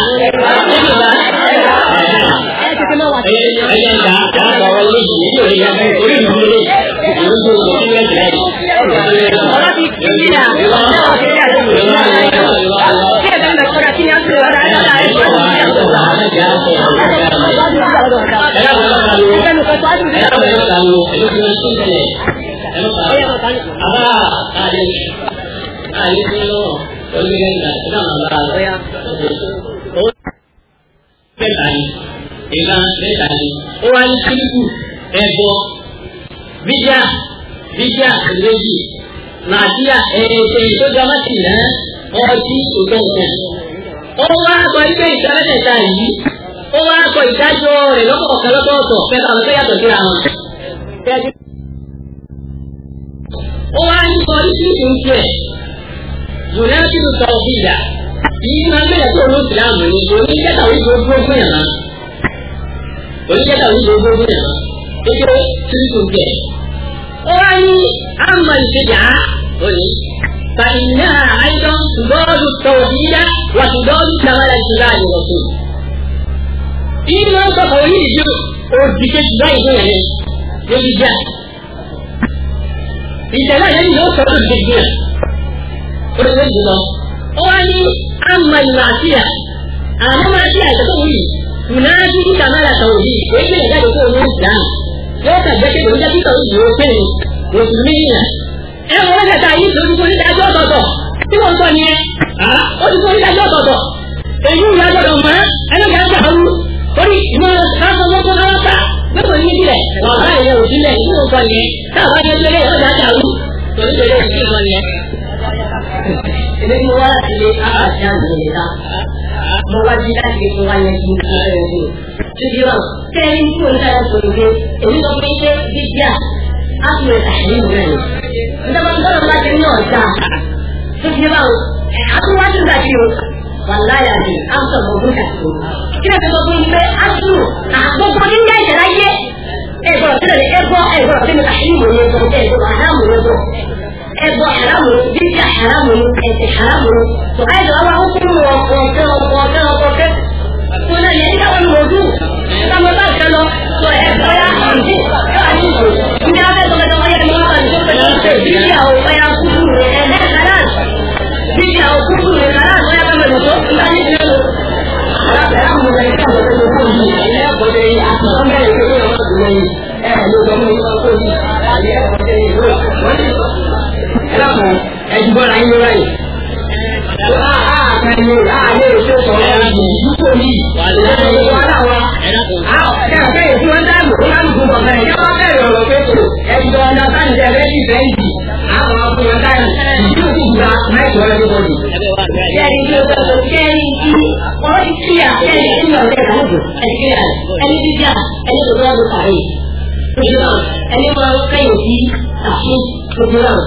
ẹ̀yẹ ìgbà àkọ́wọ́ lóṣù nílò ìyá orí ìdílé ìlú tó kọ̀ sí ẹ̀jẹ̀ ọ̀rọ̀ ti kíkìlà ọ̀rọ̀ ti ó wá ní síríkù ẹ̀bọ bíjà ìrèjì nàìjíríà ẹ̀ẹ́dẹ̀ tó jọ mọ́tì náà ọtí ògbẹ́ǹkan. ó wá sọ ilé ìtẹ́lẹ́tẹ̀ta yìí ó wá sọ ìdájọ́ rẹ̀ lọ́kọ̀ọ̀kan lọ́tọ̀ọ̀tọ̀ pẹ̀lú àwọn tó yàtọ̀ síra wọn. ó wá ní sọ oríṣiríṣi ń tiẹ̀ yunifásitì sọ òfìyà bí máa ń bẹ̀rẹ̀ tó olóòtú láàmú ni oníjẹ́ta oríṣiríṣi gbogbo yàrá oníjẹ́ta oríṣiríṣi gbogbo yàrá éjọ́ síríṣi ń tiẹ̀. ó wá ní àmọ̀ ìṣèjà òní فإنها أيضا تضاد التوحيد وتضاد كمال اتباع الرسول. إما تقولي جو أوديك باي هنا يجي إذا لا يجي لو صار الدنيا. فرجنا. أواني أما المعصية أما المعصية تقولي تنادي كمال التوحيد وإذا لا يكون الإسلام. لو كذبت بوجه التوحيد يوصل مسلمين. ẹ̀rọ ẹ̀ta yìí tó ti kó nídájọ́ ọ̀tọ̀ọ̀tọ̀ tí wọ́n sọ ní ẹ́ ó ti kó nídájọ́ ọ̀tọ̀ọ̀tọ̀ èyí ìyá gbọ́dọ̀ mọ́ ẹlẹ́gbẹ̀ẹ́ àjàrú orí ìmọ̀ láti ọmọkùn náà ta gbẹ́gbẹ̀ ní ìbílẹ̀ ọ̀rá ìyẹn òsílẹ̀ tí wọ́n sọ ní ẹ́ táàbá jẹ́ pẹ́lẹ́ ẹ̀rọ àjàrú torí pé ó ti sọ ní ẹ́. èmi mo wá láti lé àbàtì àgbẹ̀yẹ̀dá mo wá jí láti fún wa yẹn kí n kí ẹ̀rọ ìlú ṣíbi wọn kẹ́rin tí mo ń dára sọ̀rọ̀ pé èmi sọ pé ṣé bíbíà á tún lè tàṣí ìlú rẹ̀ ìjọba tó lọ́wọ́ láti ní ọ̀dà tó fi báwo àtúwájú dàbí o wàláyà ni à ń sọ̀rọ̀ ọdún dàbí o kí ló ti sọ fún mi pé aṣù àgbọ̀gbọ̀ ní ní àìsàn láyé ẹ̀gbọ́n sílẹ̀ ẹ̀gbọ́n sínú àṣírí ìwòye ẹ̀gbọ́n ẹ̀gbọ́n àrámù ẹ̀gbọ́n ẹ̀gbọ́n àrámù bíjà àrámù ẹ̀sẹ̀ àrámù tó àìsàn àwọn akókòrò ọ̀kẹ́ tó náà yẹ nígbà wọn lòdù táwọn bá fẹ́ lọ tó ẹ̀gbọ́n yá àǹtí ní abẹ́ tọmọtọ wọn yẹ kí wọ́n bá ní tó pẹ̀lú ṣe bíjà ọ̀yà kúkú ẹ̀ẹ́ kàrán bíjà òkúkú rẹ̀ kàrán ọ̀yà kàmẹ́lò tó ìgbà ní ìlú ẹ̀dùbọ̀n ayé ráyè. Ààrẹ ìṣe sọ̀rọ̀ ìdúkò yìí wà lẹ́yìn aláwa. Kẹ́kẹ́ èyí wọ́n dáàbò ó máa ń gun bọ̀gá ẹ̀ yẹ́wọ́ bẹ̀rẹ̀ ọ̀rọ̀ pẹ̀tọ̀ ẹ̀dùbọ̀n ọ̀nà sáǹjẹ̀ rẹ̀ ti fẹ́ yìí. Àwọn ọkùnrin dáàbò ìdí òkú gba máìkì ọ̀rẹ́ níbọ̀dì. Kẹ́rin tí ó sọ kẹ́rin tí wọ́n ti kíyà kẹ́rin tí wọ́n lẹ́yìn àlejò ẹ̀kíyà ẹni jíjà ẹni tó lọ́dún kàrí. Ẹni máa ń kẹ́yìn sí àṣì gbogbo náà.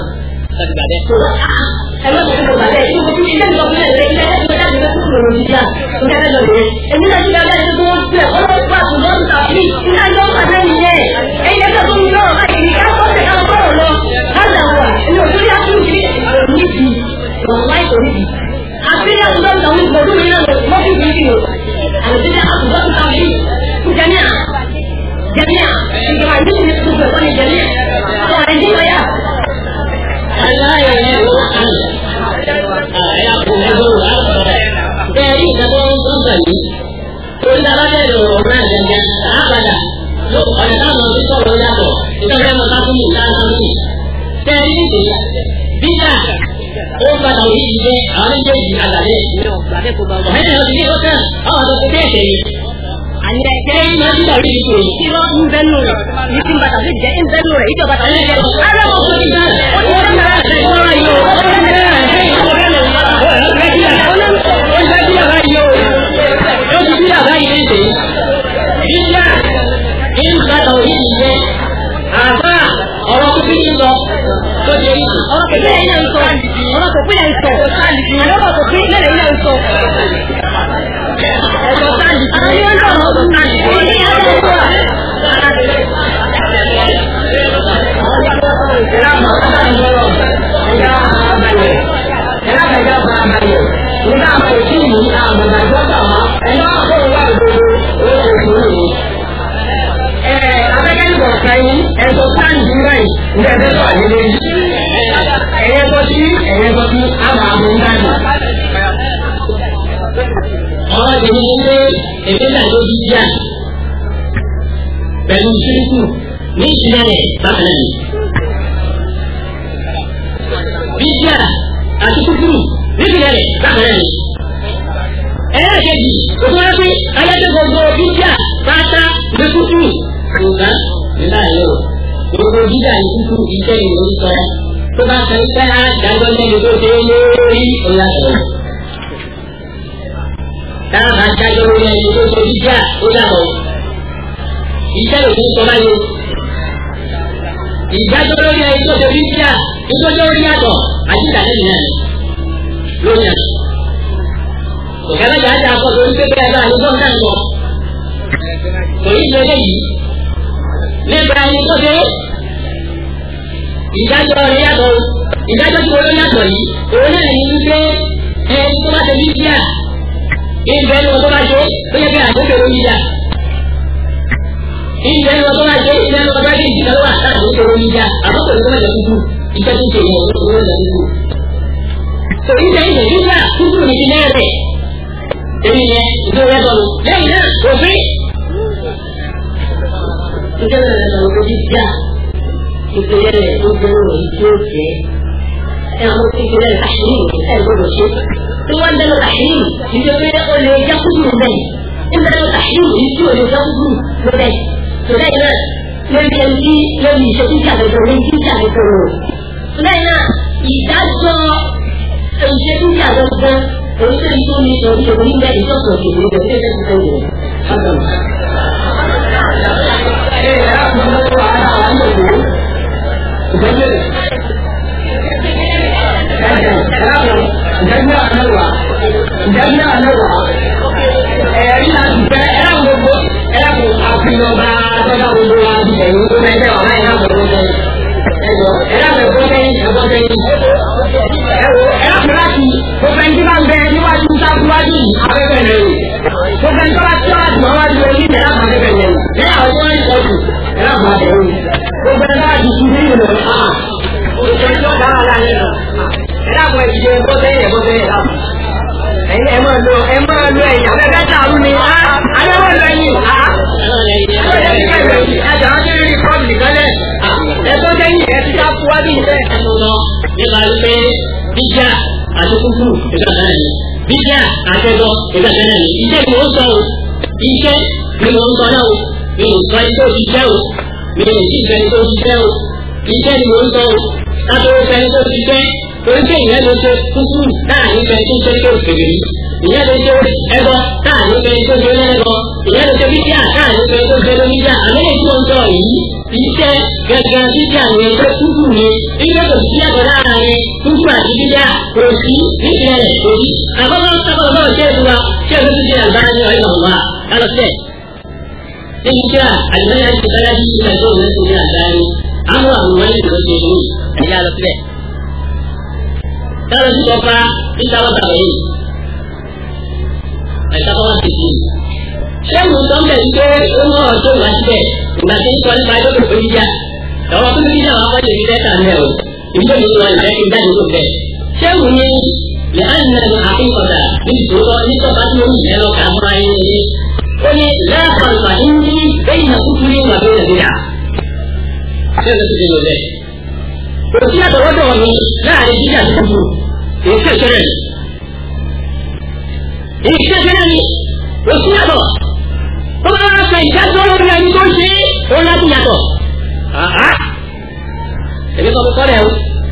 Ẹ̀rọ ìṣẹ̀lẹ̀ bàbá ẹ̀ tí mo ti ṣe ìjọba ilé ẹ̀rẹ́ ilé ẹ̀rẹ́ jáde lọ sí ìròyìn jíjà tó kẹ́rẹ́ lọ rẹ̀. Èmi náà jíjà bẹ́ẹ̀ tó wọ́n pẹ̀ ọlọ́pàá tó lọ́dún tàbí iná yọ pàdé nìyẹn. Ẹ̀yin ẹ̀ka tó ń lọ láti ní ká kọ́sẹ̀ ká bọ̀rọ̀ lọ. Láti àwọn ẹni òṣèlú yá fún ìdí níbi ọ̀pá ìkòríbi. Àfihàn tó lọ́dún àwọn ìgbọ̀dún mi náà lọ sí ìdí o. Àlùfíà àtúntò tàbí jẹ̀míà ìjọba ìdí mi tó gbẹ̀ wọ́n ní jẹ̀míà. Àwọn ẹ̀dí wọ̀ yá. Aláyọ̀ yẹn ló wà á lọ. Ẹ̀yà kò ní bó wà á lọ rẹ̀. Bẹ́ẹ̀ ní ìjọba ń tó ń tẹ̀ mí. Torí alájẹ́ ìlú ọ̀rọ̀ náà gẹ́gẹ́ àápadà ọ̀nà táwọn ti sọ̀rọ̀ yàtọ̀ ìjọba ẹ̀mọ́ bá fún mi láti fún mi. Bẹ́ẹ̀ ní ìdè bíjà ó padà òyìn ìdílé àwọn méjèèjì àgbàdé. Ọ̀mẹ́tẹ̀ ọ̀sìn ní ọ̀sẹ̀ àwọn tó ti tẹ̀sẹ̀ yìí. Àyẹ̀ kẹ́rin máa ń dà orí ìṣòro yìí. Kí wọ́n ń bẹ́nu rẹ̀ yìí ti ń bàtà sí jẹ́ ń bẹ́nu rẹ̀ ìjọba tàbí ìjẹ́ lọ. Ara wọn kò ní bá ó ti wọ́n náà ṣe ìwọ́n ayé o. Ó ń bẹ́ẹ̀ ó ti bí àbá yìí ń tèyí. Bíjà ń bàtà òyìn ìjẹ́ àbá ọ̀rọ̀ kúkú ń lọ tó jẹ́ ìlú. Ọ̀rọ̀ kẹ̀kẹ́ yìí náà ń sọ. Ọ̀rọ̀ kò pín ẹ̀ ń sọ. Àlọ́ kò pín lẹ́lẹ̀ yìí náà ń sọ. Ẹ̀sọ̀ sáàlì. Àwọn yóò ń sọ̀rọ̀ ọdún sáàlì. Ẹ̀sọ̀ sáàlì báyìí ní ẹ̀fẹ́ sọ àyẹ̀lẹ́ yìí. Ẹ̀yẹ́ tó sí àmà àmà ń dáná. Ọ̀rọ̀ ìdílé ní pé èmi náà ló bí díà pẹ̀lú ṣíríkù ní ìṣẹ̀lẹ̀ rẹ̀ bákan náà. Bíjà àti kúkúrú ní ìṣẹ̀lẹ̀ rẹ̀ bákan náà. Ẹlẹ́ẹ̀kejì, òkú wá pé ayẹ́tẹ́ gbogbo bíjà pátá ní kúkúrú nǹka nígbà yóò. Gbogbo bíjà ní kúkúrú iṣẹ́ ìlú sọ tó bá sọ iṣẹ́ àdájọ́ lẹ́nu tó ṣe lórí ọ̀la sọ̀rọ̀. Táwọn adájọ́ lórí ẹni tó ṣe bíjà ó yàtọ̀. Iṣẹ́ ìlú sọ báyìí. Ìdájọ́ lórí ẹni tó ṣe bíjà ìtọ́jọ́ orí yàtọ̀ àti ìdálẹ́yìn náà lórí àná. Òkèlèjà àti àkọsọ orí pépé ẹ̀rọ àyíkọ́ náà lọ. Torí ìlú eléyìí nípa ẹni tó ṣe ìdájọ́ orí yàtọ̀ ìdájọ́ tí wọ́n yàtọ̀ yìí òun náà ní wípé ẹni tó bá ṣe bíjà ìgbẹ́ ni wọ́n tó bá ṣe tó yẹ kí àjọṣe lórí ìjà. Ìgbẹ́ ni wọ́n tó bá ṣe ìgbẹ́ ni wọ́n tó bá ṣe ìjìká lọ́wọ́ àtàkùn lórí ìjà àbọ̀kọ̀ ló lọ́jọ́ kúkú iṣẹ́ tó ń ṣe ìwọ̀n ló lọ́jọ́ kúkú. Torí ìjà ìjà ìjà kúkú ní ti lẹ́rẹ̀. Èmi yẹn ìjọ rẹ̀ bọ̀lù lẹ́yìn náà òfin. Ìjọ rẹ̀ lọ lórí ìjà ìpínlẹ̀ rẹ̀ tó gbé òun tí ó jẹ́. Ẹ àwọn ìpínlẹ̀ àṣírí ẹ̀ gbọ́dọ̀ ṣe. Tí wọ́n dẹ́nu àṣírí ìjọba ó lè já kúkú bẹ́ẹ̀. Ìjọba àṣírí yìí tí ò lè já kúkú bẹ́ẹ̀. Tòlẹ́ náà lórí ẹni tí lórí ìṣe tí ìjà lẹ́tọ̀ lórí tí ìjà lẹ́tọ̀ rò. Tòlẹ́ náà ìdájọ́ ìṣe tí ìjà lọ́gbọ́n oríṣiríṣi tó ní ìṣòro nígbà ìjọsọ̀ ìṣòro ìjọba ìṣe tí ìjà lọ́gbọ́n. Ìdájọ́ afẹ́fẹ́ rẹ̀ o. Gbogbo ẹni tó bá tí wọ́n á dùn àwọn àdúgbò yìí ẹ̀rọ àbọ̀ afẹ́fẹ́ rẹ̀ o. Lẹ́yìn àwọn tí wọ́n ń sọ jù ẹ̀rọ àbọ̀ afẹ́fẹ́ rẹ̀ o. Gbogbo ẹni tó bá ti tu ní ìlú rẹ̀ ah òṣèlú tí wọ́n bá wà láyé lọ. Ẹ̀rọ àbọ̀ ìdíje bọ́sẹ̀yìn ẹ̀yin ẹ máa lo ẹ̀yìn afẹ́fẹ́ tààrú ni adéwọ̀ lẹ́yìn ẹ̀jọ̀ ọdún rí fọ́ọ̀mù nìkanlẹ̀ ẹ̀tọ́ sẹ́yìn ẹ̀ ti dá fún wá bí ìfẹ́ ẹ̀nu lọ nípa wípé bíjà àti kúkú ìgbàgbọ́ ni bíjà àtẹ́gọ́ ìgbàgbọ́ ni iṣẹ́ ni ó sọ o iṣẹ́ ni mo ń sọ náà o mi ò sọ iṣẹ́ òṣìṣẹ́ o mi ò sì fẹ́ iṣẹ́ òṣìṣẹ́ o iṣẹ́ ni mo ń sọ o kátó fẹ́ iṣẹ́ òṣìṣẹ́ torí pé ìyẹn ló ṣe kúkú láàrin fẹ́ tó ṣe tó ṣèlè rí ìyẹn ló ṣe ẹbọ láàrin fẹ́ tó ṣe lẹ́ẹ̀bọ ìyẹn ló ṣe bíjà láàrin fẹ́ tó ṣe lóníjà àlẹ́ tí wọ́n sọ yìí iṣẹ́ gẹ́gẹ́ bíjà ni ẹgbẹ́ kúkú ni ilé kò sí àgbẹ̀ láàrin kúkú àti bíjà kò sí nípìnlẹ̀ rẹ̀ kò sí. àkọ́kọ́ sábà náà ṣe é wa ṣé o ti ṣe àgbáyé ní ọ̀rẹ́ ọ̀wá kálọ̀ sílẹ̀. níbi tí àlùmọ́yà ti bẹ́lá sí ilẹ̀ tó ń lẹ́sìn ní àgbáyé àwọn àwòrán ìlú ṣe ní ẹ̀yà lọ sílẹ̀. Kalau si bapa kita apa ini? Kita apa sih? Saya mungkin dari itu umur tu masih, masih soal baca berbeda. Kalau tu kita apa jadi kita tanya, itu soal saya kita itu deh. Saya mungkin لأن الحقيقة ini pasti kalau kamu ini, ini لا فرق عندي بين كفر وبين بدعة. Saya betul deh. Berarti ada orang ni, لا ada tidak kufur. Ìṣẹ́ṣẹ́rẹ́ ni, ó sí àtọ̀, ó bá wá ṣe ìdájọ́ lórí ẹni tó ṣe ó láti yàtọ̀. Èmi kọ́ mọ́ kọ́rẹ̀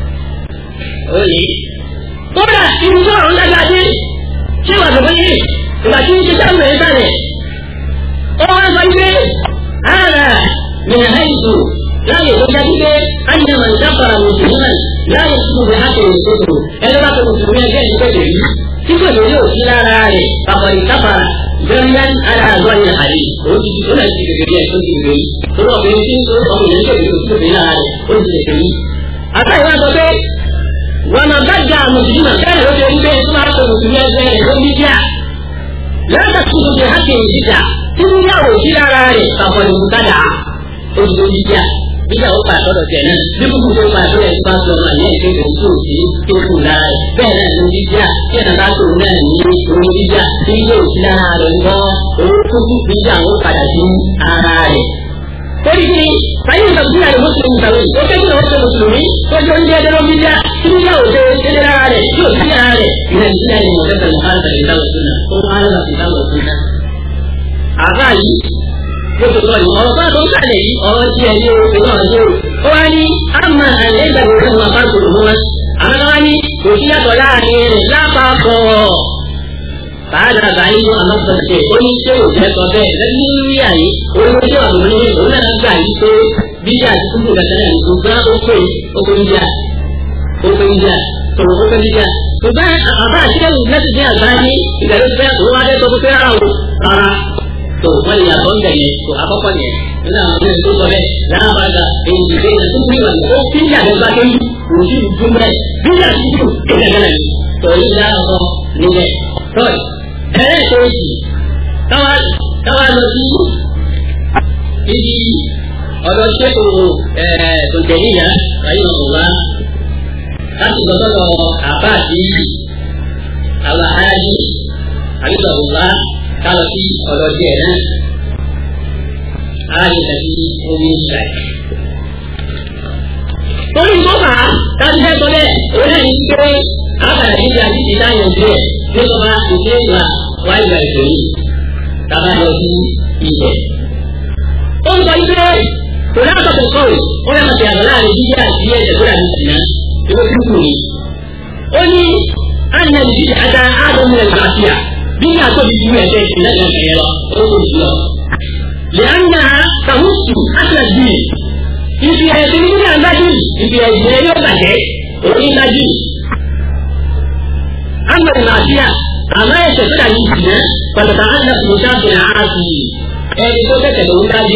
ó yìí. Tó bá ìrúsọ́ ọ̀rọ̀ lágbàdé, ṣé wà lọ́wọ́ yìí, ìgbà tí ń ṣe sáàmù ẹ̀ sálẹ̀. Ó wá sọ pé, ààrà mìíràn láìsù láyé tó jáde pé, ánìyàn máa ń dábàá mùsùlùmí láyé tó bẹ̀ láti ìṣòro. Ẹni bá tó mùsùlùmí ẹgbẹ́ ìgbẹ́jẹ̀ yìí, tí kò lè yóò sí lára rẹ̀, pàpàrí kápára, jẹ́rìyàn ara àgọ́ ní àyè, ó ti di ọ̀nà ti gègé ẹ̀ tó ti gègé yìí. Tó lọ bẹ̀rẹ̀ sí tó ọmọ ìlú tó yóò tó bẹ̀rẹ̀ lára rẹ̀, ó ti gègé yìí. Àtà ìwà sọ pé, wọn máa bá jà mùsùlùmí bẹ́ẹ̀ ló ṣe ń gbé tó máa tó mùsùlùmí ẹgbẹ́ rẹ̀ ló ń bí díà. Lọ́dà tó ti hàkì ìdíjà, tí ń yà wò sí lára rẹ̀, pàpàrí mùkádà, ó ti di díà. Bíjà ó pa àtọ́dọ̀ tẹ̀ náà, bí kúkú tó pa àtọ́dọ̀ ẹ̀ bá sọ máa ní ẹ̀ṣẹ́ ìgbà tí ò sí tó kù lára ẹ̀. Bẹ́ẹ̀ náà ló bíjà, tí ẹ̀nà bá tó náà ní orí bíjà, tí yóò sí lára rẹ̀ ń gbọ́, owó kúkú bíjà ó padà sí ara rẹ̀. Torí kí báyìí ń sọ̀tún àyè mùsùlùmí tàwé, ó fẹ́ kí wọ́n ṣe mùsùlùmí, tó jẹ́ oúnjẹ ẹgbẹ́ ló bíjà, tí bíjà ò ṣe ṣe lára rẹ̀, tí ò sí lára rẹ̀. Ìrìn ìdílé ni mo fẹ́ fẹ́ mọ̀ káàkiri ìdáwọ̀ súnà, ó máa ń lọ sí ìdáwọ̀ súnà. Àbá yìí, yóò tó lọ ọ̀rọ̀ bá tó ń sàlẹ̀ yìí ọ̀rọ̀ tí ẹni oṣù náà ṣe o. Ó wá ní àmà àlẹ́ ìgbàgbọ́ fún wa bá tòun mọ́. Àwọn wá ní kò sí yàtọ̀ láàrin rẹ̀ lápapọ̀. Bàádà báyìí ló àmọ́ sọ ṣe ó ní ṣé ò jẹ́ sọ bẹ́ẹ̀ lẹ́yìn lórí àyè olóṣèlú àwọn onílé òun náà gbà yí pé bíjà àti kúkú kẹsàn-án ní ṣùgbọ́n ó pè ókè níjà tòun ó pè níjà. Ṣùgbọ́n àbá àṣẹ́wò mẹ́sìsì àgbáyé ìgbàlódé òun wá dé sọ pé rárá tó wọ́n lè yàtọ̀ ń bẹ̀yẹ tó àkọ́kọ́ yẹn nínú àwọn ọmọ ìlú sọ bẹ́ẹ̀ láàbàgà èyí ìgbé ìlú tó kúrò wà ní ó kí ní àgbẹ̀gbà tó yí òjì ìdún bẹ́ẹ̀ bí yà sí ìlú ìgbàgbọ́n yìí tó yí láàbọ̀ níbẹ̀. tọ́ì ẹ̀rẹ́ tó yìí káwá lọ sí ibi ọ̀dọ̀ ṣẹ́kù tó tẹ̀lé yá ayé ọ̀wá láti gbọ́dọ̀ àbá àti àwọn aráàlú ayé ọ̀wá kalau si kalau dia na ada tadi omi sai. Torí bọ́bà tàbí ẹ̀kọ́ bẹ́ẹ̀ òun náà ní pé àbàlẹ̀ ìjà ti ti láyọ̀ díẹ̀ nígbà bá ìdílé ìgbà wá ìgbà ìṣòyí tàbá lọ sí ilẹ̀. Ó ń sọ pé kò náà tọ̀tọ̀ sọ̀rọ̀ ó yà máa ti àgbà láàrin jíjẹ́ àti ẹ̀jẹ̀ tó dàbí ìsìnà ìwé kúkú ni. Ó ní àná ìdíje àtà àádọ́mù ẹ̀ gbàṣíà. Bíyà tó di ìwé ẹ̀jẹ̀ ìṣẹ̀lẹ̀ náà kẹ̀yẹ lọ, ó kò jù lọ. Lẹ́yìnà Kàmúsù Aṣáájú ibi ẹ̀sìn ní àgbájú ibi ẹ̀jẹ̀ yóò bàjẹ́ òní ìdájú. Àgbàdo Nàìjíríà àmọ́ ẹ̀sẹ̀ tó dàbí ìṣìnà pàtàkì àgbà tó sábì àásì ẹni tó tẹ̀tẹ̀ ló ń dájú.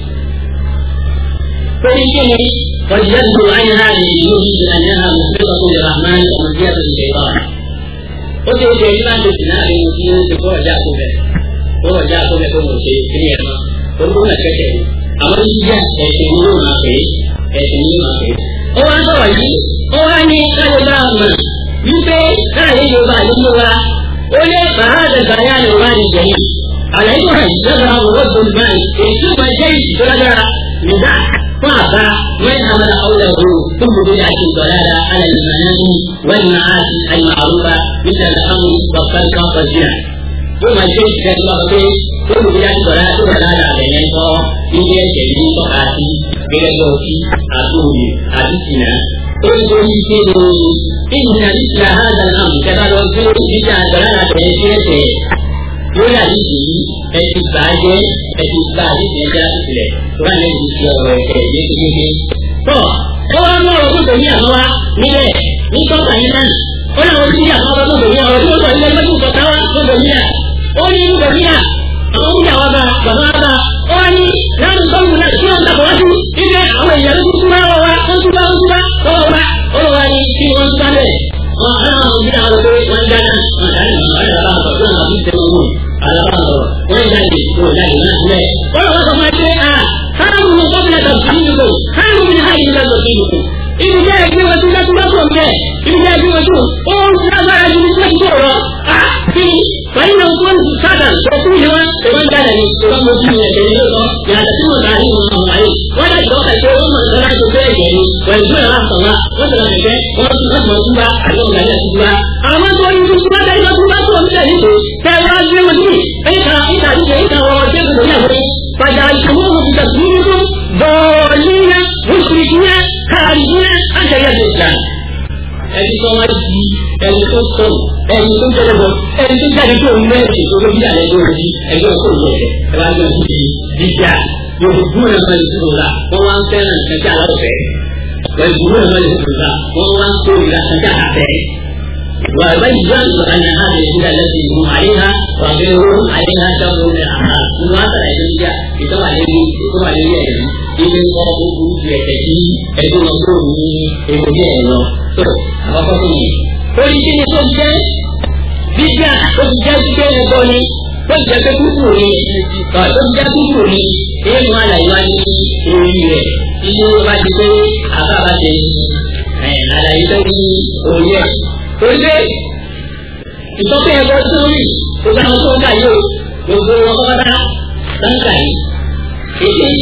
Torí kí ni ọ̀jẹ̀ tó ayé náà ní ìlú ìṣẹ̀lẹ̀ náà mọ̀ pé ọkùnrin Rahman ọmọdé àti ìṣẹ̀lẹ̀ ó ṣe é ṣe ní láti sì náà ní kí ó ti kọ́ ọ̀já tó bẹ̀ tó mo ṣe kíní ẹ̀ náà ó kó náà kẹ́kẹ́ ni àwọn jíjà ẹ̀sìn ní yóò máa pè é ẹ̀sìn ní yóò máa pè é. ó wá sọ̀rọ̀ yìí ó wá ní káyọ̀ bá a mọ̀ wípé káyọ̀ yorùbá àdúgbò wa ó lé bàhádà gbàyà yorùbá ní ìjẹ̀yìn àlàyé wà yìí lọ́dọ̀ àwọn ọ̀gbọ̀n báyìí èyí tó máa jẹ́ ìdílágbára nígbà fún àbá wọ́n àmàlà ọ̀lẹ̀ òru tó gbogbo yà ti dọ̀lára alẹ́ ìmọ̀lẹ́ni wọ́n ní máa ti àyè àrùbá níta àmú bàbáńkà ọ̀jìnà tó máa jẹ́ ìṣẹ́ tó máa pé tó gbogbo yà ti dọ̀lára àbẹ̀yẹ kọ́ ilé ẹ̀jẹ̀ yìí tọ́ka sí gẹ́gẹ́ bí ọtí àtòwì àti tìǹà tó ń tó yí pé ní ìdílé ìṣẹ́ àhàdà náà kẹta lọ sí ìdílé àdọ̀lára àbẹ̀yẹ sí ẹ̀jẹ̀ lórí àdìsí yìí ẹtì bàjẹ́ ẹtì bá àdìsí ẹjẹ́ láti tilẹ̀ tó wà lẹ́yìn ti ọ̀rọ̀ ẹ̀kẹ́ yékéyéké. tọ́ ó wá mú ọ̀rọ̀ gbọ́dọ̀ ní àwọn wa níbẹ̀ ní tọ́ka yín náà ó náà wọ́n ti ní àwọn ọ̀rọ̀ gbọ́dọ̀ ní ọ̀rọ̀ tí ó sọ ilé ẹgbẹ́ tó káwá gbọ́dọ̀ ní à ó ní gbọ́dọ̀ ní à àwọn oúnjẹ àwọn bá bàbá wa bá ó wá ní láti tọ́jú náà tí wọ́n tàbọ̀ wá sí ilé àwọn èèyàn tó tún bá wọ́n wá wọ́n tún bá tọ́wọ́ wá ó wá ní kí wọ́n tún bá bẹ̀ àwọn òbí àwọn ọ̀dọ́ wọn dáná wọn dáná wọ́n jáde kó jáde náà lẹ̀. wọ́n wá sọ ma ṣe à káàmù ní gómìnà tàbí nìyó káàmù ní àyè nígbà tó kéwì kù. ibi jẹ́ ẹgbẹ́ wọn tún lọ́tún lọ́tún ọ̀gbẹ́ ibi jẹ́ ẹgbẹ́ wọn tún ó ń lágbára ju ní sẹ́kì tó rọ̀ á kí wọ́n yín náà tó ń sádà tó kú yìí wọ́n tó ń jáde ní ìwọ́n mo ti yẹ̀ tẹ̀lé lọ́tọ́ yàtọ̀ tí mo tààrí wọn àwọn àyè wọ́n dá ìjọba ìṣe wọ́n mọ̀ nípa láti bẹ́ẹ̀ jẹ́ ni wọ́n ìgbé ọ̀rá sọ̀rọ̀ wọ́n sọ̀rọ̀ kẹ̀kẹ́ wọ́n mọ̀ túbá àti ọ̀gá ilẹ̀ túbá. àwọn tó ń túbá dá ìjọba túbá tó ń tẹ̀lé tó tẹ̀ wá gbé wọn sí إذا ورجل له فجعلتموه بتكبيركم ضالين مشركين خارجين عن شريعة الإسلام. ẹni tó wá di ẹni tó sọ ẹni tó jẹrẹ bọ ẹni tó jáde tó ń mẹ́rin tó ló bí àlẹ́ tó rí ẹgbẹ́ òkú ìjọba ẹ bá yọ sí dídá yóò dúró náà máa lè tó la wọ́n wá ń fẹ́ràn kẹjá lọ́fẹ̀ẹ́ wọ́n dúró náà máa lè tó la wọ́n wá ń tó ìlà kẹjá àfẹ́. وبين أن هذه الهدى التي هم عليها وغيرهم عليها شر من الأعمال. من هذا الأشياء يتبع عليه إذن قابوه يتكي يكون مطلوب يكون له. فأخذني. ولكن يتوجه بيجا توجه بيجا يقولي توجه كتبوني توجه كتبوني إيه ما لا يواني إيه إيه ما تقول أبابتي على يدي أولي oríṣi ìtọ́pẹ́ ẹ̀kọ́ sórí gbogbo àwọn tó ń kà yóò gbogbo wọn kọ́kọ́tà sáńkà yìí èyí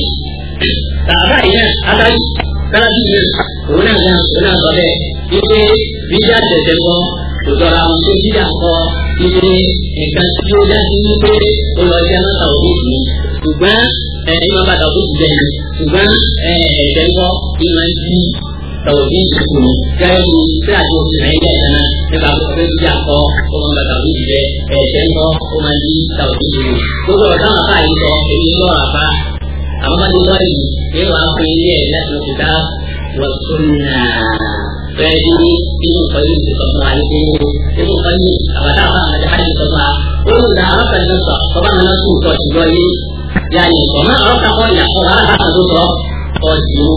tààbà yìí náà adájú sárájú yìí òun náà sọ bẹ́ẹ̀ wípé bíjà tẹ̀tẹ̀ kọ́ òtọ́ra àwọn tó bíjà kọ́ wípé nǹkan tí ó dá sí wípé ó lọ sí anáta òkú yìí ṣùgbọ́n ìmọ̀ bàtà òkú jẹ ṣùgbọ́n ẹ̀ẹ́dẹ̀ kọ́ ìmọ̀ sí tàwùjí ìṣòro gẹ́gẹ́ bí tí a ti fi nàìjíríà ìdáná nípa àkókò bíi àkọ́ ó máa ń bàtà òkú jẹ ẹ̀ẹ́dẹ̀ ńkọ́ ó máa ń di tàwùjí ìṣòro. gbogbo ọ̀dọ́ àwọn afá yìí sọ èyí ń lọ́rọ̀ àbá àwọn bá ti lọ́ yìí yóò wá fún ilé ẹ̀ láti lọ síta wọ́n tún nà bẹ́ẹ̀ bí inú ìkọ́jú ti sọ fún wa ní pé inú ìkọ́jú àbàtà àwọn àmàlẹ́ hajj sọ fún wa ó ń da àwọn kan ló sọ ọba àwọn náà tún kọ́ ṣùgbọ́n yìí yáni ọ̀nà àwọn kan kọ́ ìyàpọ̀ aláàbàtà tó sọ ọ̀dìmú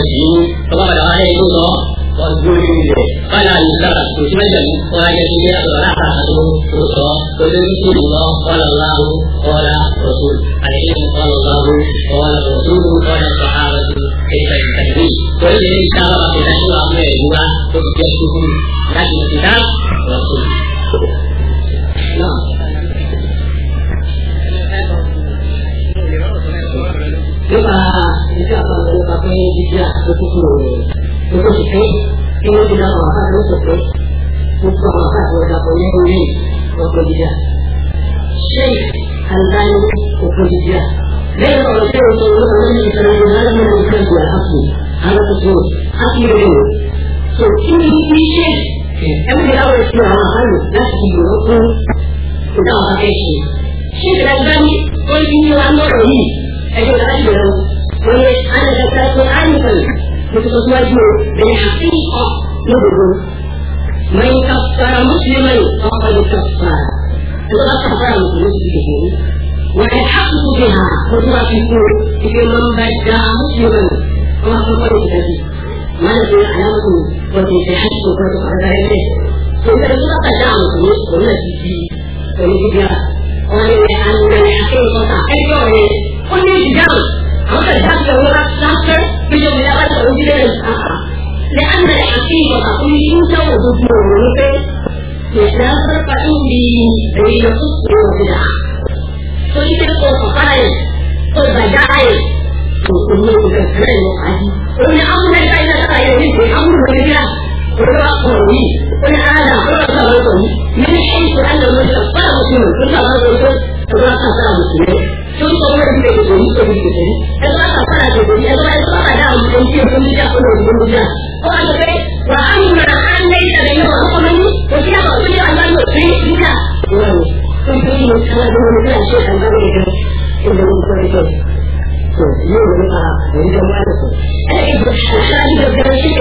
ọba bàtà wà lẹ́yìn tó sọ ọ̀dìmú ilẹ̀ báyà ní sábà kò sí mẹ́jọ ní wọ́n á yẹ kí wọ́n yàtọ̀ aláàbàtà tó sọ tó lé ní kúrò lọ kọ́lá láhù kọ́lá rọ̀tún àlẹ́yìn kọ́lá láhù kọ́lá rọ̀tún kọ́lá sọ̀hárọ̀tún kẹfẹ́ ìtàgé tó lé ní sábà ìdájọ́ àwọn ẹ̀rú wa tó ti jẹ́ kúkú láti ní ìdá rọ̀tún. Nípa iṣẹ́ àpamọ́ nípa pé jíjí àtúntò lóko ṣìṣẹ́ kí wọ́n ti dáhùn àbá ló sọ pé gbogbo àwọn àbá àti ọjà pọ̀ lẹ́yìn rí ọkọ̀ jíjà. Ṣé àlùbáyé ọkọ̀ jíjà? Lẹ́yìn ọ̀rọ̀ tí ó sọ lọ́wọ́ lórí ìṣẹ̀lẹ̀ ìrìnàlẹ́ mẹ́rin ìṣẹ́ ìgbà àpò alákòóso àti ìrìn. So kí ni iṣẹ́ ẹgbẹ́ ìdáwọ̀ ìṣẹ́ àwọn àbáyé láti fi ìrọ̀ fún ìdáwọ̀ akẹ́kọ̀ọ́? Ṣé ìdájọ́ ó ní wá lọ́rọ̀ yìí? أجل أجل وأنا ذكرت عنكم بتتواجه بالحقيقة نبذ من كفر مسلما فقد كفر وقد كفر مسلمه والحق بها متوافقون في من بدع مسلما وقد كفر به من في علامة وفي صحته وقد ذلك Kita juga kadang boleh di dia orang yang akhir kota ini punya jam apa jam orang sakit belum dapat ujian dan akhir kota punya jauh lebih tidak terpakai dari itu tidak. So kita kota lain, kota lain, punya keren lagi. Punya apa yang saya ini, kamu bergerak. Orang ini, orang ada, orang tahu ini. Ini orang yang berapa muslim, kita tahu itu orang asal muslim. Jadi orang yang begitu ini. Orang asal ada ini, orang ada mungkin dia punya. Orang itu, orang ada yang apa ini? Siapa dia yang muslim juga. Orang itu kalau dia syaitan begitu, itu. So, you jadi semua itu. Saya juga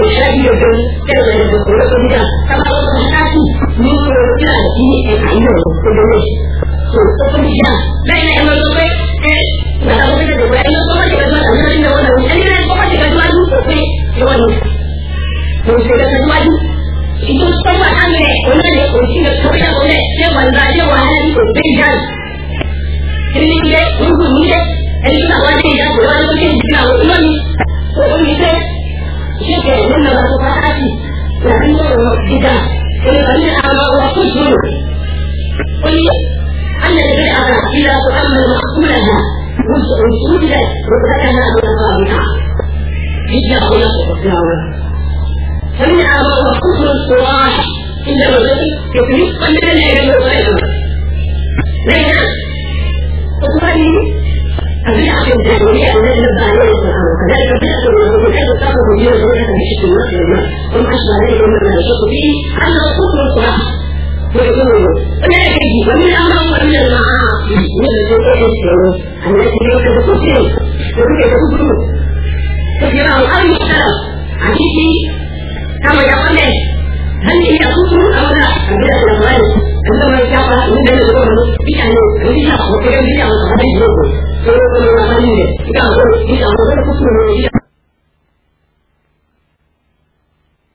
tidak. Kalau hati, ini ayo, terus. So, pekerja, lain yang lebih, kalau kita juga ini semua kita buat, ini orang ini semua kita buat itu, orang. Terus kita buat itu semua ane, orang yang kita kerja boleh, dia bandar wahana itu berikan. Ini dia, ini dia. Ini kita wajib ya, orang mungkin kita ulang, orang itu siapa yang nak berkata, yang orang kita, ini kami ada waktu dulu. Ini anda tidak ada tidak beramal makmurnya, untuk tidak berkata apa kita. Tidak boleh berkata. Kami ada waktu dulu, tidak boleh kita pandai dengan berkata. Mereka, orang ini. أبي أحد الجاهلية أن يبدأ عليه القرآن وكذلك بدأت المنافقين تقرب الدين وزوجة بشكل النصر والمال وما أشبه ذلك مما يشك فيه أنه كفر القرآن ويقول ولا يكفي ومن الأمر ومن المعاصي من التي يسيرون التي يوجد كفر ويوجد كفر كفره المحترم عشيتي كما يقول هل هي كفر أو لا أبدا الأقوال عندما يشاء من بين الأمر بشأنه وبشأنه وكذلك بشأنه وهذا يجوز. Kalau kita bisa